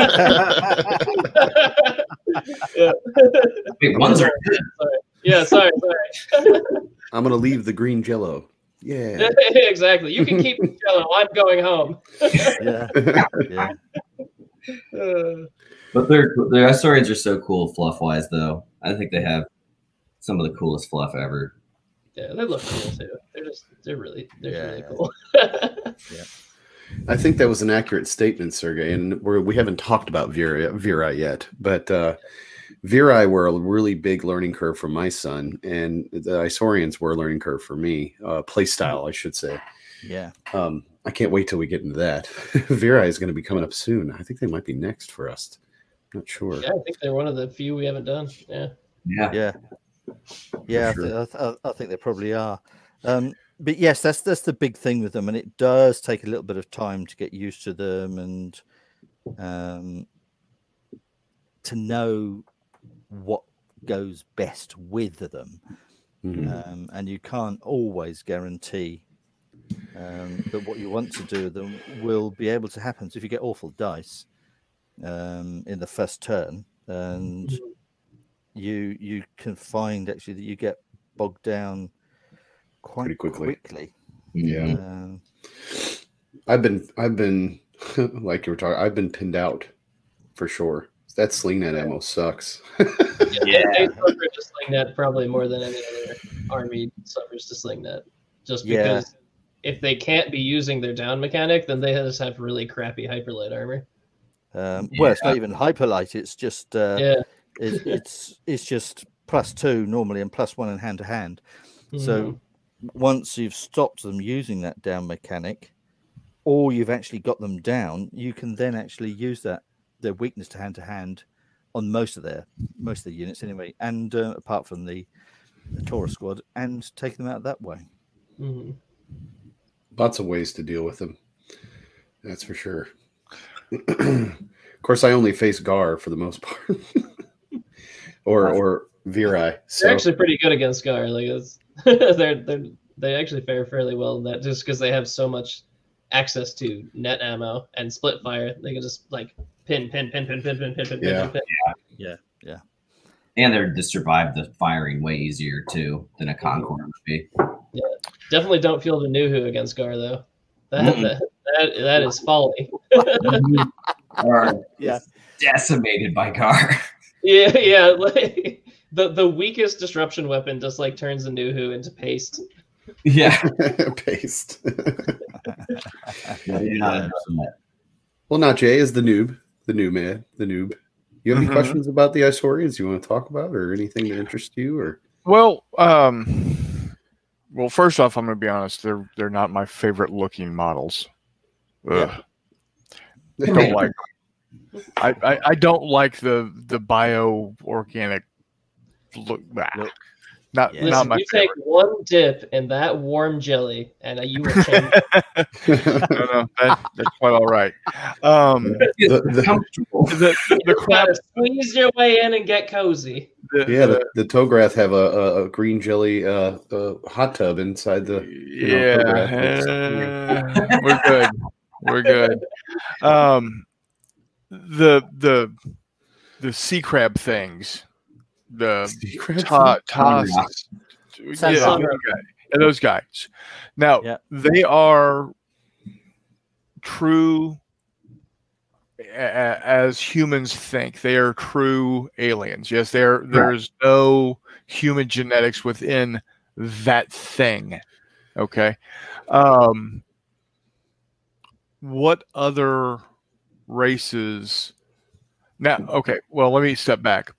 yeah. Wait, ones are good. Sorry. Yeah, sorry, sorry. I'm gonna leave the green Jello. Yeah. Exactly. You can keep the Jello. I'm going home. Yeah. Yeah. Uh, But their their Isaurians are so cool fluff wise though. I think they have some of the coolest fluff ever. yeah, they look cool too. They're just they're really they're Yeah, really yeah. cool. I think that was an accurate statement, Sergey, and we're, we haven't talked about Virai, Virai yet, but uh, Virai were a really big learning curve for my son, and the Isaurians were a learning curve for me, uh, play style, I should say. Yeah. Um, I can't wait till we get into that. Virai is going to be coming up soon. I think they might be next for us. Not sure. Yeah, I think they're one of the few we haven't done. Yeah. Yeah. Yeah. Yeah, I, sure. th- I, th- I think they probably are. Um, but yes, that's that's the big thing with them, and it does take a little bit of time to get used to them and um, to know what goes best with them. Mhm. Um, and you can't always guarantee um, that what you want to do with them will be able to happen. So if you get awful dice, um, in the first turn, and you you can find actually that you get bogged down quite Pretty quickly. quickly. Yeah. Um, I've been I've been like you were talking. I've been pinned out for sure. That sling net ammo sucks. Yeah, they suffer to sling net probably more than any other army suffers to sling net. Just Yeah. because if they can't be using their down mechanic, then they just have really crappy hyperlight armor. um, Well, it's not even hyperlight. It's just uh, Yeah. it, it's it's just plus two normally and plus one in hand to hand. So once you've stopped them using that down mechanic, or you've actually got them down, you can then actually use that their weakness to hand to hand on most of their most of the units anyway, and uh, apart from the, the Taurus squad, and take them out that way. Mhm. Lots of ways to deal with them. That's for sure. Of course, I only face Gar for the most part, or or Virai. So They're actually pretty good against Gar. Like it's they're they're they actually fare fairly well in that, just because they have so much access to net ammo and split fire. They can just like pin, pin, pin, pin, pin, pin, pin, pin, Yeah. pin, pin. Yeah, yeah. And they're to survive the firing way easier too than a Concord would be. Definitely don't feel the Nuhu against Gar though. That Mm-mm. that, that that is folly. Are Yeah. decimated by Gar. Yeah, yeah. Like the the weakest disruption weapon just like turns the Nuhu into paste. Yeah. paste. Yeah, you're not addressing that. Well, not Jay is the noob, the noob man, the noob. You have any Mhm. questions about the Isaurians you want to talk about, or anything that interests you, or Well, um, well, first off, I'm going to be honest. They're they're not my favorite looking models. Ugh. Don't like. I, I I don't like the the bio organic look. Nah. Nope. Not Yeah. not Listen, my you favorite. take one dip in that warm jelly, and you will change. no, no, that, that's quite all right. Um, the, the, Comfortable. the the You crap. gotta squeeze your way in and get cozy. The, yeah, the, the Tograth have a, a, a green jelly uh, uh, hot tub inside the. know, yeah, uh, we're good. We're good. Um, the the the sea crab things. The Sea crab ta- thing? ta- yeah, Sun those rock. guys. Yeah, those guys. Now Yeah. they are true a- as humans think. They are true aliens. Yes, there there's no human genetics within that thing. Okay. Um, what other races? Now, okay. Well, let me step back.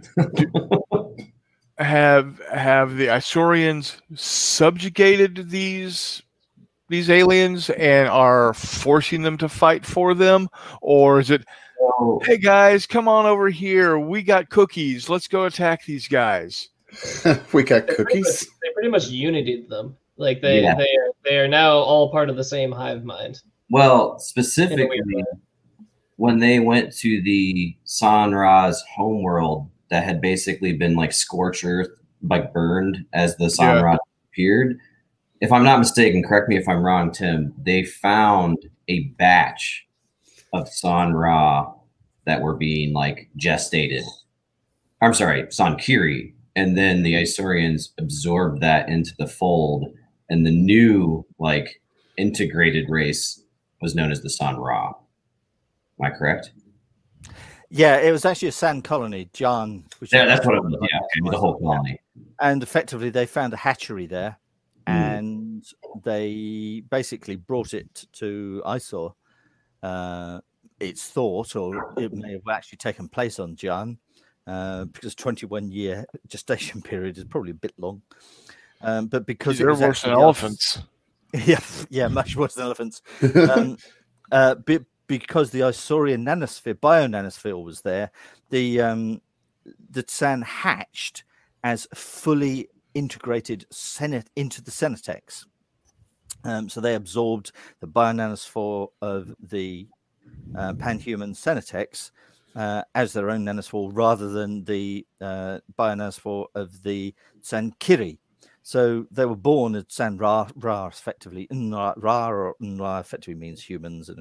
have have the Isaurians subjugated these these aliens and are forcing them to fight for them, or is it, So, hey guys, come on over here, we got cookies, let's go attack these guys? we got They pretty much- cookies. They pretty much united them. Like they Yeah. they are they are now all part of the same hive mind. well, In a specifically, weird when they went to the San Ra's homeworld that had basically been like scorched earth, like burned as the San Yeah. Ra appeared. If I'm not mistaken, correct me if I'm wrong, Tim, they found a batch of San Ra that were being like gestated. I'm sorry, San Kiri. And then the Isaurians absorbed that into the fold, and the new like integrated race was known as the San Ra. Am I correct? Yeah, it was actually a sand colony, Jan. Which Yeah, is- that's what it was. Yeah, okay, the whole colony. And effectively, they found a hatchery there, Mm. and they basically brought it to Isor. Uh, it's thought, or it may have actually taken place on Jan, uh, because twenty-one year gestation period is probably a bit long. Um, but because it They're was worse than actually us- elephants. yeah, yeah, much worse than elephants. Um, uh, be- because the Isaurian nanosphere, bio-nanosphere was there, the um, the Tsan hatched as fully integrated Senate into the Senatex. Um, so they absorbed the bio-nanosphere of the uh, pan-human Senatex uh, as their own nanosphere, rather than the uh, bio-nanosphere of the Tsan Kiri. So they were born at San Ra, Ra effectively. Nra, Ra or Nra effectively means humans, and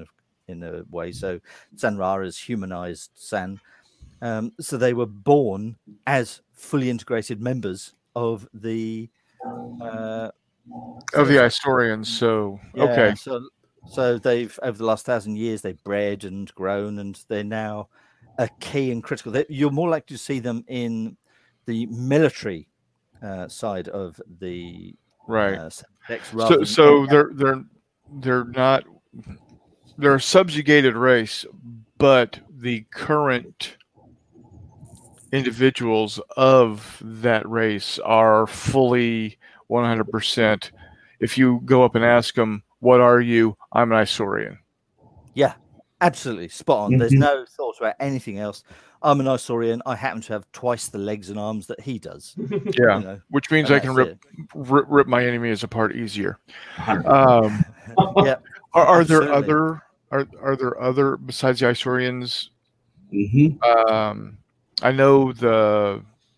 in a way. So Zanrara's humanized San. Um, so they were born as fully integrated members of the uh, of the Isaurians. So yeah, okay, so so they've over the last thousand years they've bred and grown, and they're now a key and critical. They, you're more likely to see them in the military uh, side of the right. Uh, so so they're they're they're not they're a subjugated race, but the current individuals of that race are fully one hundred percent. If you go up and ask them, "What are you?" I'm an Isaurian. Yeah, absolutely spot on. Mm-hmm. There's no thought about anything else. I'm an Isaurian. I happen to have twice the legs and arms that he does. Yeah, you know? Which means and I can rip, rip rip my enemies apart easier. Um, yeah. Are, are there other are are there other besides the Isaurians? Mm-hmm. Um, I know the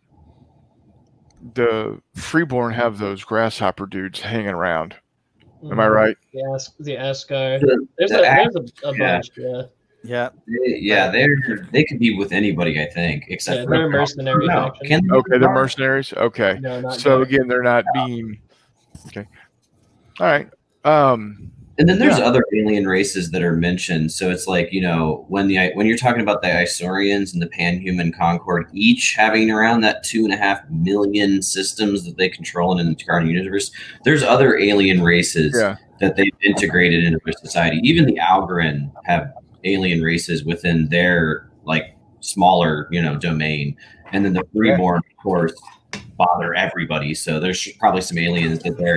the Freeborn have those grasshopper dudes hanging around. Am I right? Yeah, the Ascar. The, there's the a, there's a, a yeah. bunch. Yeah. Yeah, they, yeah, they're they could be with anybody, I think, except yeah, for they're mercenary. no. Faction. They okay, they're mercenaries. Okay, no, so good. again, they're not being okay. All right. Um, and then there's yeah. other alien races that are mentioned. So it's like, you know, when the when you're talking about the Isaurians and the Panhuman Concord, each having around that two and a half million systems that they control in the current universe, there's other alien races yeah. that they've integrated into their society. Even the Algorand have alien races within their like smaller, you know, domain, and then the Freeborn, of course, bother everybody. So there's probably some aliens that they're.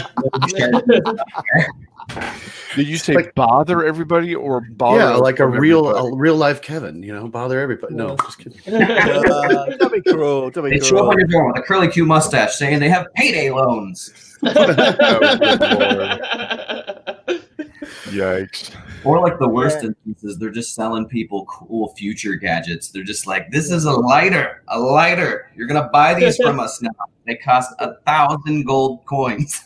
Did you say like, bother everybody or bother? Yeah, like a real, everybody? a real life Kevin. You know, bother everybody. No, no just kidding. uh, don't be cruel. Don't be they cruel. show up on your door with a curly Q mustache, saying they have payday loans. Yikes. Or like the worst yeah. instances, they're just selling people cool future gadgets. They're just like, this is a lighter, a lighter. You're going to buy these from us now. They cost a thousand gold coins.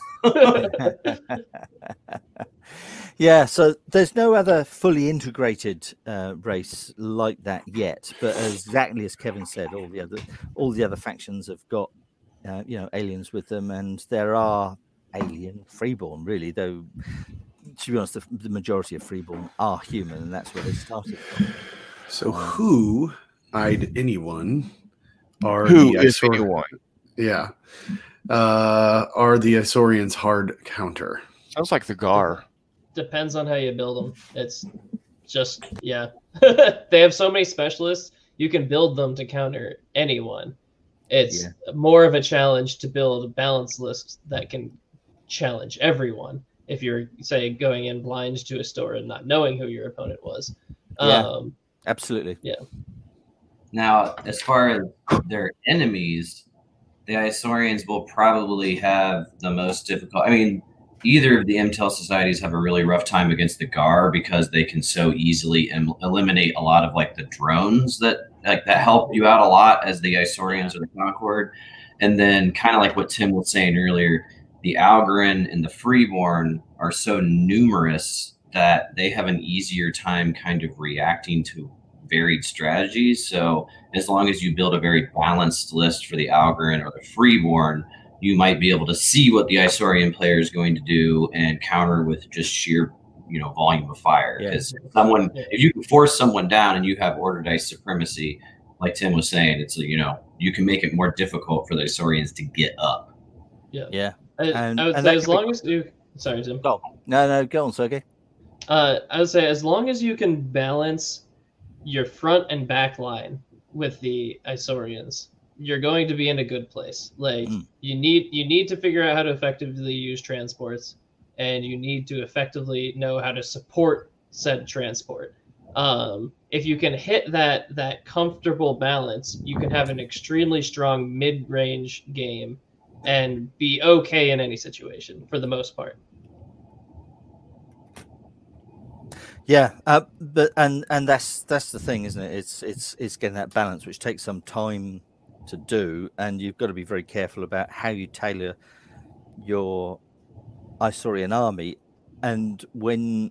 Yeah, so there's no other fully integrated uh, race like that yet. But exactly as Kevin said, all the other all the other factions have got uh, you know aliens with them, and there are alien Freeborn, really, though. To be honest, the, the majority of Freeborn are human, and that's where they started from. So, um, who eyed anyone are who the is Isaur- anyone? Yeah, uh, are the Isaurians hard counter? Sounds like the Gar. Depends on how you build them. It's just yeah. They have so many specialists. You can build them to counter anyone. It's yeah. more of a challenge to build a balanced list that can challenge everyone. If you're, say, going in blind to a store and not knowing who your opponent was. Yeah, um, absolutely. Yeah. Now, as far as their enemies, the Isaurians will probably have the most difficult. I mean, either of the Intel societies have a really rough time against the Gar because they can so easily em- eliminate a lot of like the drones that like that help you out a lot as the Isaurians or the Concord. And then kind of like what Tim was saying earlier, the Algorand and the Freeborn are so numerous that they have an easier time kind of reacting to varied strategies. So as long as you build a very balanced list for the Algorand or the Freeborn, you might be able to see what the Isaurian player is going to do and counter with just sheer, you know, volume of fire. Because yeah. someone, if you can force someone down and you have order dice supremacy, like Tim was saying, it's, you know, you can make it more difficult for the Isaurians to get up. Yeah. Yeah. I, and, I would and say as be... long as you, sorry, Tim. Oh, no, no, go on, Sergey. Uh, I would say as long as you can balance your front and back line with the Isaurians, you're going to be in a good place. Like mm. you need you need to figure out how to effectively use transports, and you need to effectively know how to support said transport. Um, if you can hit that that comfortable balance, you can have an extremely strong mid-range game and be okay in any situation for the most part. Yeah, uh, but and and that's that's the thing, isn't it? It's it's it's getting that balance, which takes some time to do, and you've got to be very careful about how you tailor your Isaurian army. And when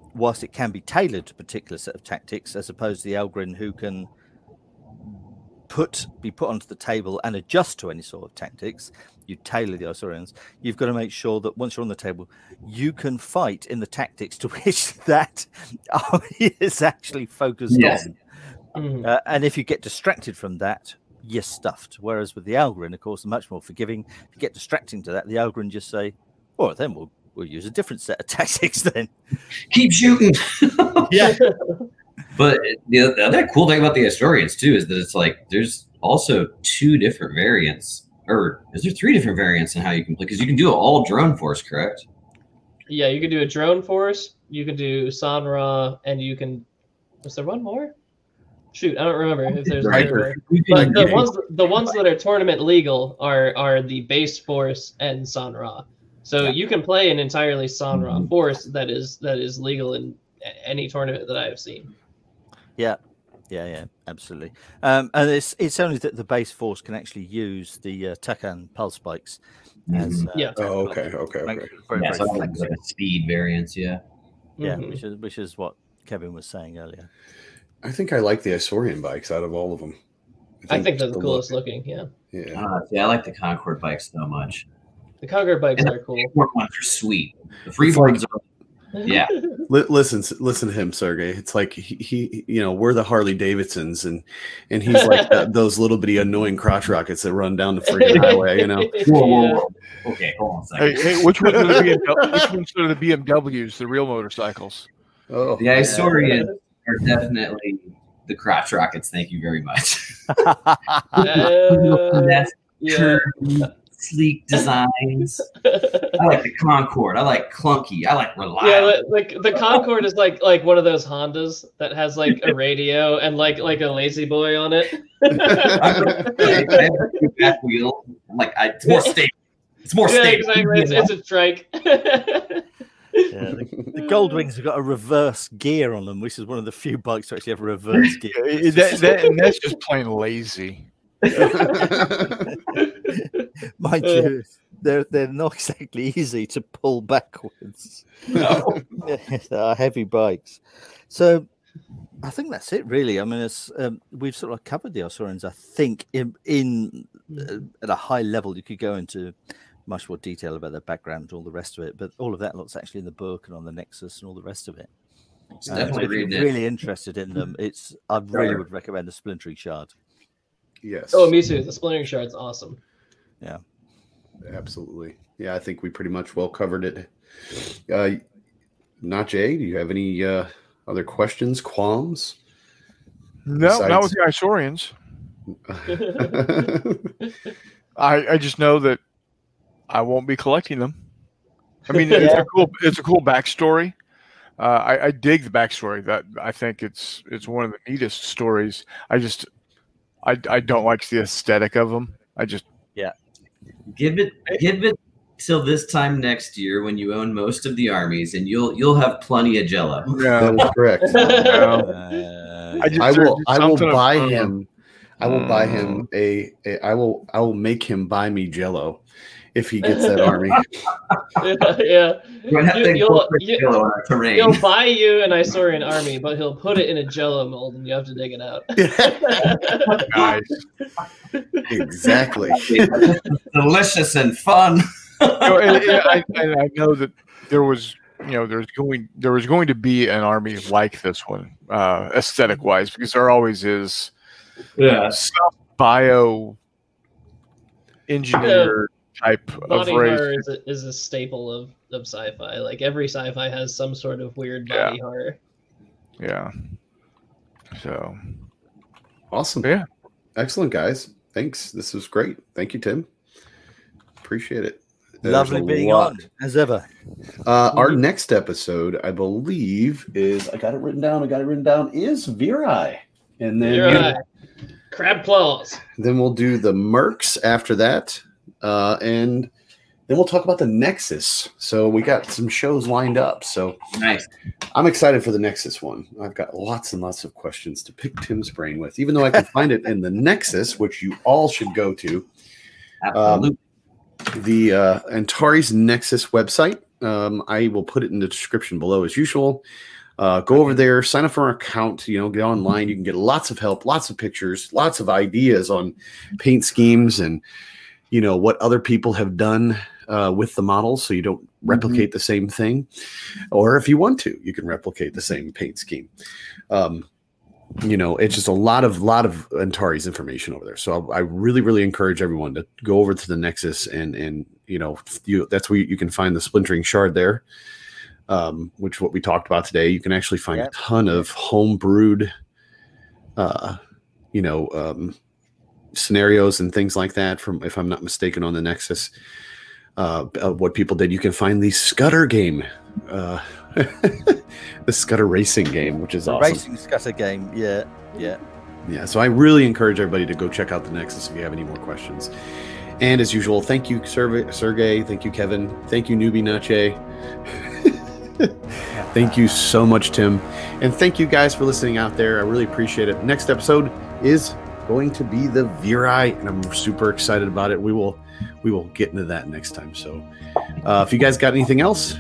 whilst it can be tailored to a particular set of tactics, as opposed to the Algrin who can put be put onto the table and adjust to any sort of tactics, you tailor the Isaurians. You've got to make sure that once you're on the table, you can fight in the tactics to which that army is actually focused Yes. on. Mm-hmm. Uh, and if you get distracted from that, you're stuffed. Whereas with the Algrin, of course, they're much more forgiving. If you get distracting to that, the Algrin just say, well, then we'll we'll use a different set of tactics then. Keep shooting. Yeah. But the, the other cool thing about the Historians too is that it's like there's also two different variants, or is there three different variants in how you can play? Because you can do all drone force, correct? Yeah, you can do a drone force, you can do Sanra, and you can. Was there one more? Shoot, I don't remember if there's Riker. another. But the ones the ones that are tournament legal are are the base force and Sanra. So Yeah. you can play an entirely Sanra Mhm. force that is that is legal in a- any tournament that I have seen. Yeah, yeah, yeah, absolutely. Um, and it's it's only that the base force can actually use the uh, Takan pulse spikes. As, uh, Yeah. Oh, okay, okay, Make okay. it very, Yeah, very so like flexible. a speed variants, yeah. Yeah, Mhm. which is which is what Kevin was saying earlier. I think I like the Isaurian bikes out of all of them. I think they're the look- coolest looking. Yeah, Yeah. Uh, yeah, I like the Concord bikes so much. the Conquer bikes And are cool. the Concord ones are sweet. The free It's like- ones are, yeah. Li- listen, listen to him, Sergey. It's like he, he, you know, we're the Harley Davidsons, and and he's like that, those little bitty annoying crotch rockets that run down the freaking highway. You know, Whoa, whoa, Yeah. whoa. Okay, hold on a second. Hey, hey, which ones are the B M W, which ones are the B M Ws, the real motorcycles? oh, The Isaurians are definitely the crotch rockets. Thank you very much. Uh, That's yeah. curvy, sleek designs. I like the Concord. I like clunky. I like Yeah, reliable. like the Concorde is like like one of those Hondas that has like a radio and like like a lazy boy on it. I have a back wheel. I'm like, I, it's more stable. It's more Yeah, stable. exactly. It's, it's a trike. Yeah, the, the Goldwings have got a reverse gear on them, which is one of the few bikes to actually have a reverse gear. Eh, that, that, and that's just plain lazy. Mind you, they're they're not exactly easy to pull backwards. No. They are heavy bikes. So I think that's it, really. I mean, it's, um, we've sort of covered the Isaurians. I think in in uh, at a high level, you could go into much more detail about their background and all the rest of it. But all of that looks actually in the book and on the Nexus and all the rest of it. It's Uh, definitely so if reading you're it. really interested in them, it's I really Sure. would recommend the Splintering Shard. yes. Oh, me too. The Splintering Shard's awesome. Absolutely. Yeah, I think we pretty much well covered it. Uh, not Jay. Do you have any uh, other questions, qualms? No, not with Besides- the Isaurians. I, I just know that I won't be collecting them. I mean, it's Yeah. a cool it's a cool backstory. Uh, I, I dig the backstory. That I think it's it's one of the neatest stories. I just I, I don't like the aesthetic of them. I just Give it, give it till this time next year when you own most of the armies, and you'll you'll have plenty of Jello. That no, is correct. no. Uh, I just I there's will. just I will something buy about- him. I will buy him a, a. I will. I will make him buy me Jello if he gets that army. yeah, yeah. We're gonna have You- to you'll- incorporate you- Jello in our terrain. He'll buy you an Isaurian army, but he'll put it in a Jello mold, and you have to dig it out. Nice. Exactly. Delicious and fun. You know, and, and I, and I know that there was, you know, there's going there was going to be an army like this one, uh, aesthetic wise, because there always is Yeah. some bio engineer type of Body race. horror is a, is a staple of, of sci-fi. Like every sci-fi has some sort of weird body horror. Yeah. So Awesome. Yeah. Excellent, guys. Thanks. This was great. Thank you, Tim. Appreciate it. There's lovely a being lot. on, as ever. Uh, our next episode, I believe, is I got it written down. I got it written down. Is Virai, and then You're right. Crab claws. then we'll do the Mercs after that, uh, and then we'll talk about the Nexus. So we got some shows lined up. So Nice. I'm excited for the Nexus one. I've got lots and lots of questions to pick Tim's brain with, even though I can find it in the Nexus, which you all should go to. Absolutely. The uh, Antares Nexus website. Um, I will put it in the description below as usual. Uh, go over there, sign up for our account, you know, get online. You can get lots of help, lots of pictures, lots of ideas on paint schemes and, you know, what other people have done uh, with the models, so you don't replicate mm-hmm. the same thing. Or if you want to, you can replicate the same paint scheme. Um, you know, it's just a lot of lot of Antares information over there. So I, I really, really encourage everyone to go over to the Nexus and and you know, you, that's where you can find the splintering shard there, um, which what we talked about today. You can actually find yep. a ton of home brewed, uh, you know, um, scenarios and things like that. From, if I'm not mistaken, on the Nexus, uh, what people did. You can find the Scudder game. Uh, the Scudder racing game, which is the awesome. Racing Scudder game, yeah, yeah, yeah. So I really encourage everybody to go check out the Nexus if you have any more questions. And as usual, thank you, Sergey. Thank you, Kevin. Thank you, Newbie Nache. Thank you so much, Tim. And thank you guys for listening out there. I really appreciate it. Next episode is going to be the Virai, and I'm super excited about it. We will, we will get into that next time. So, uh, if you guys got anything else.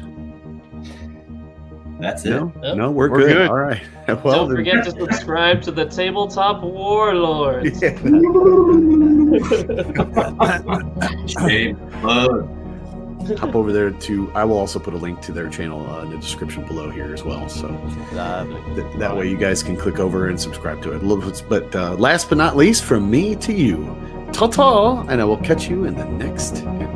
That's it. No, no, no we're, we're good. good. All right. Well, don't forget to subscribe to the Tabletop Warlords. Yeah. Hop over there to. I will also put a link to their channel uh, in the description below here as well. So th- that way you guys can click over and subscribe to it. But uh, last but not least, from me to you, ta-ta, and I will catch you in the next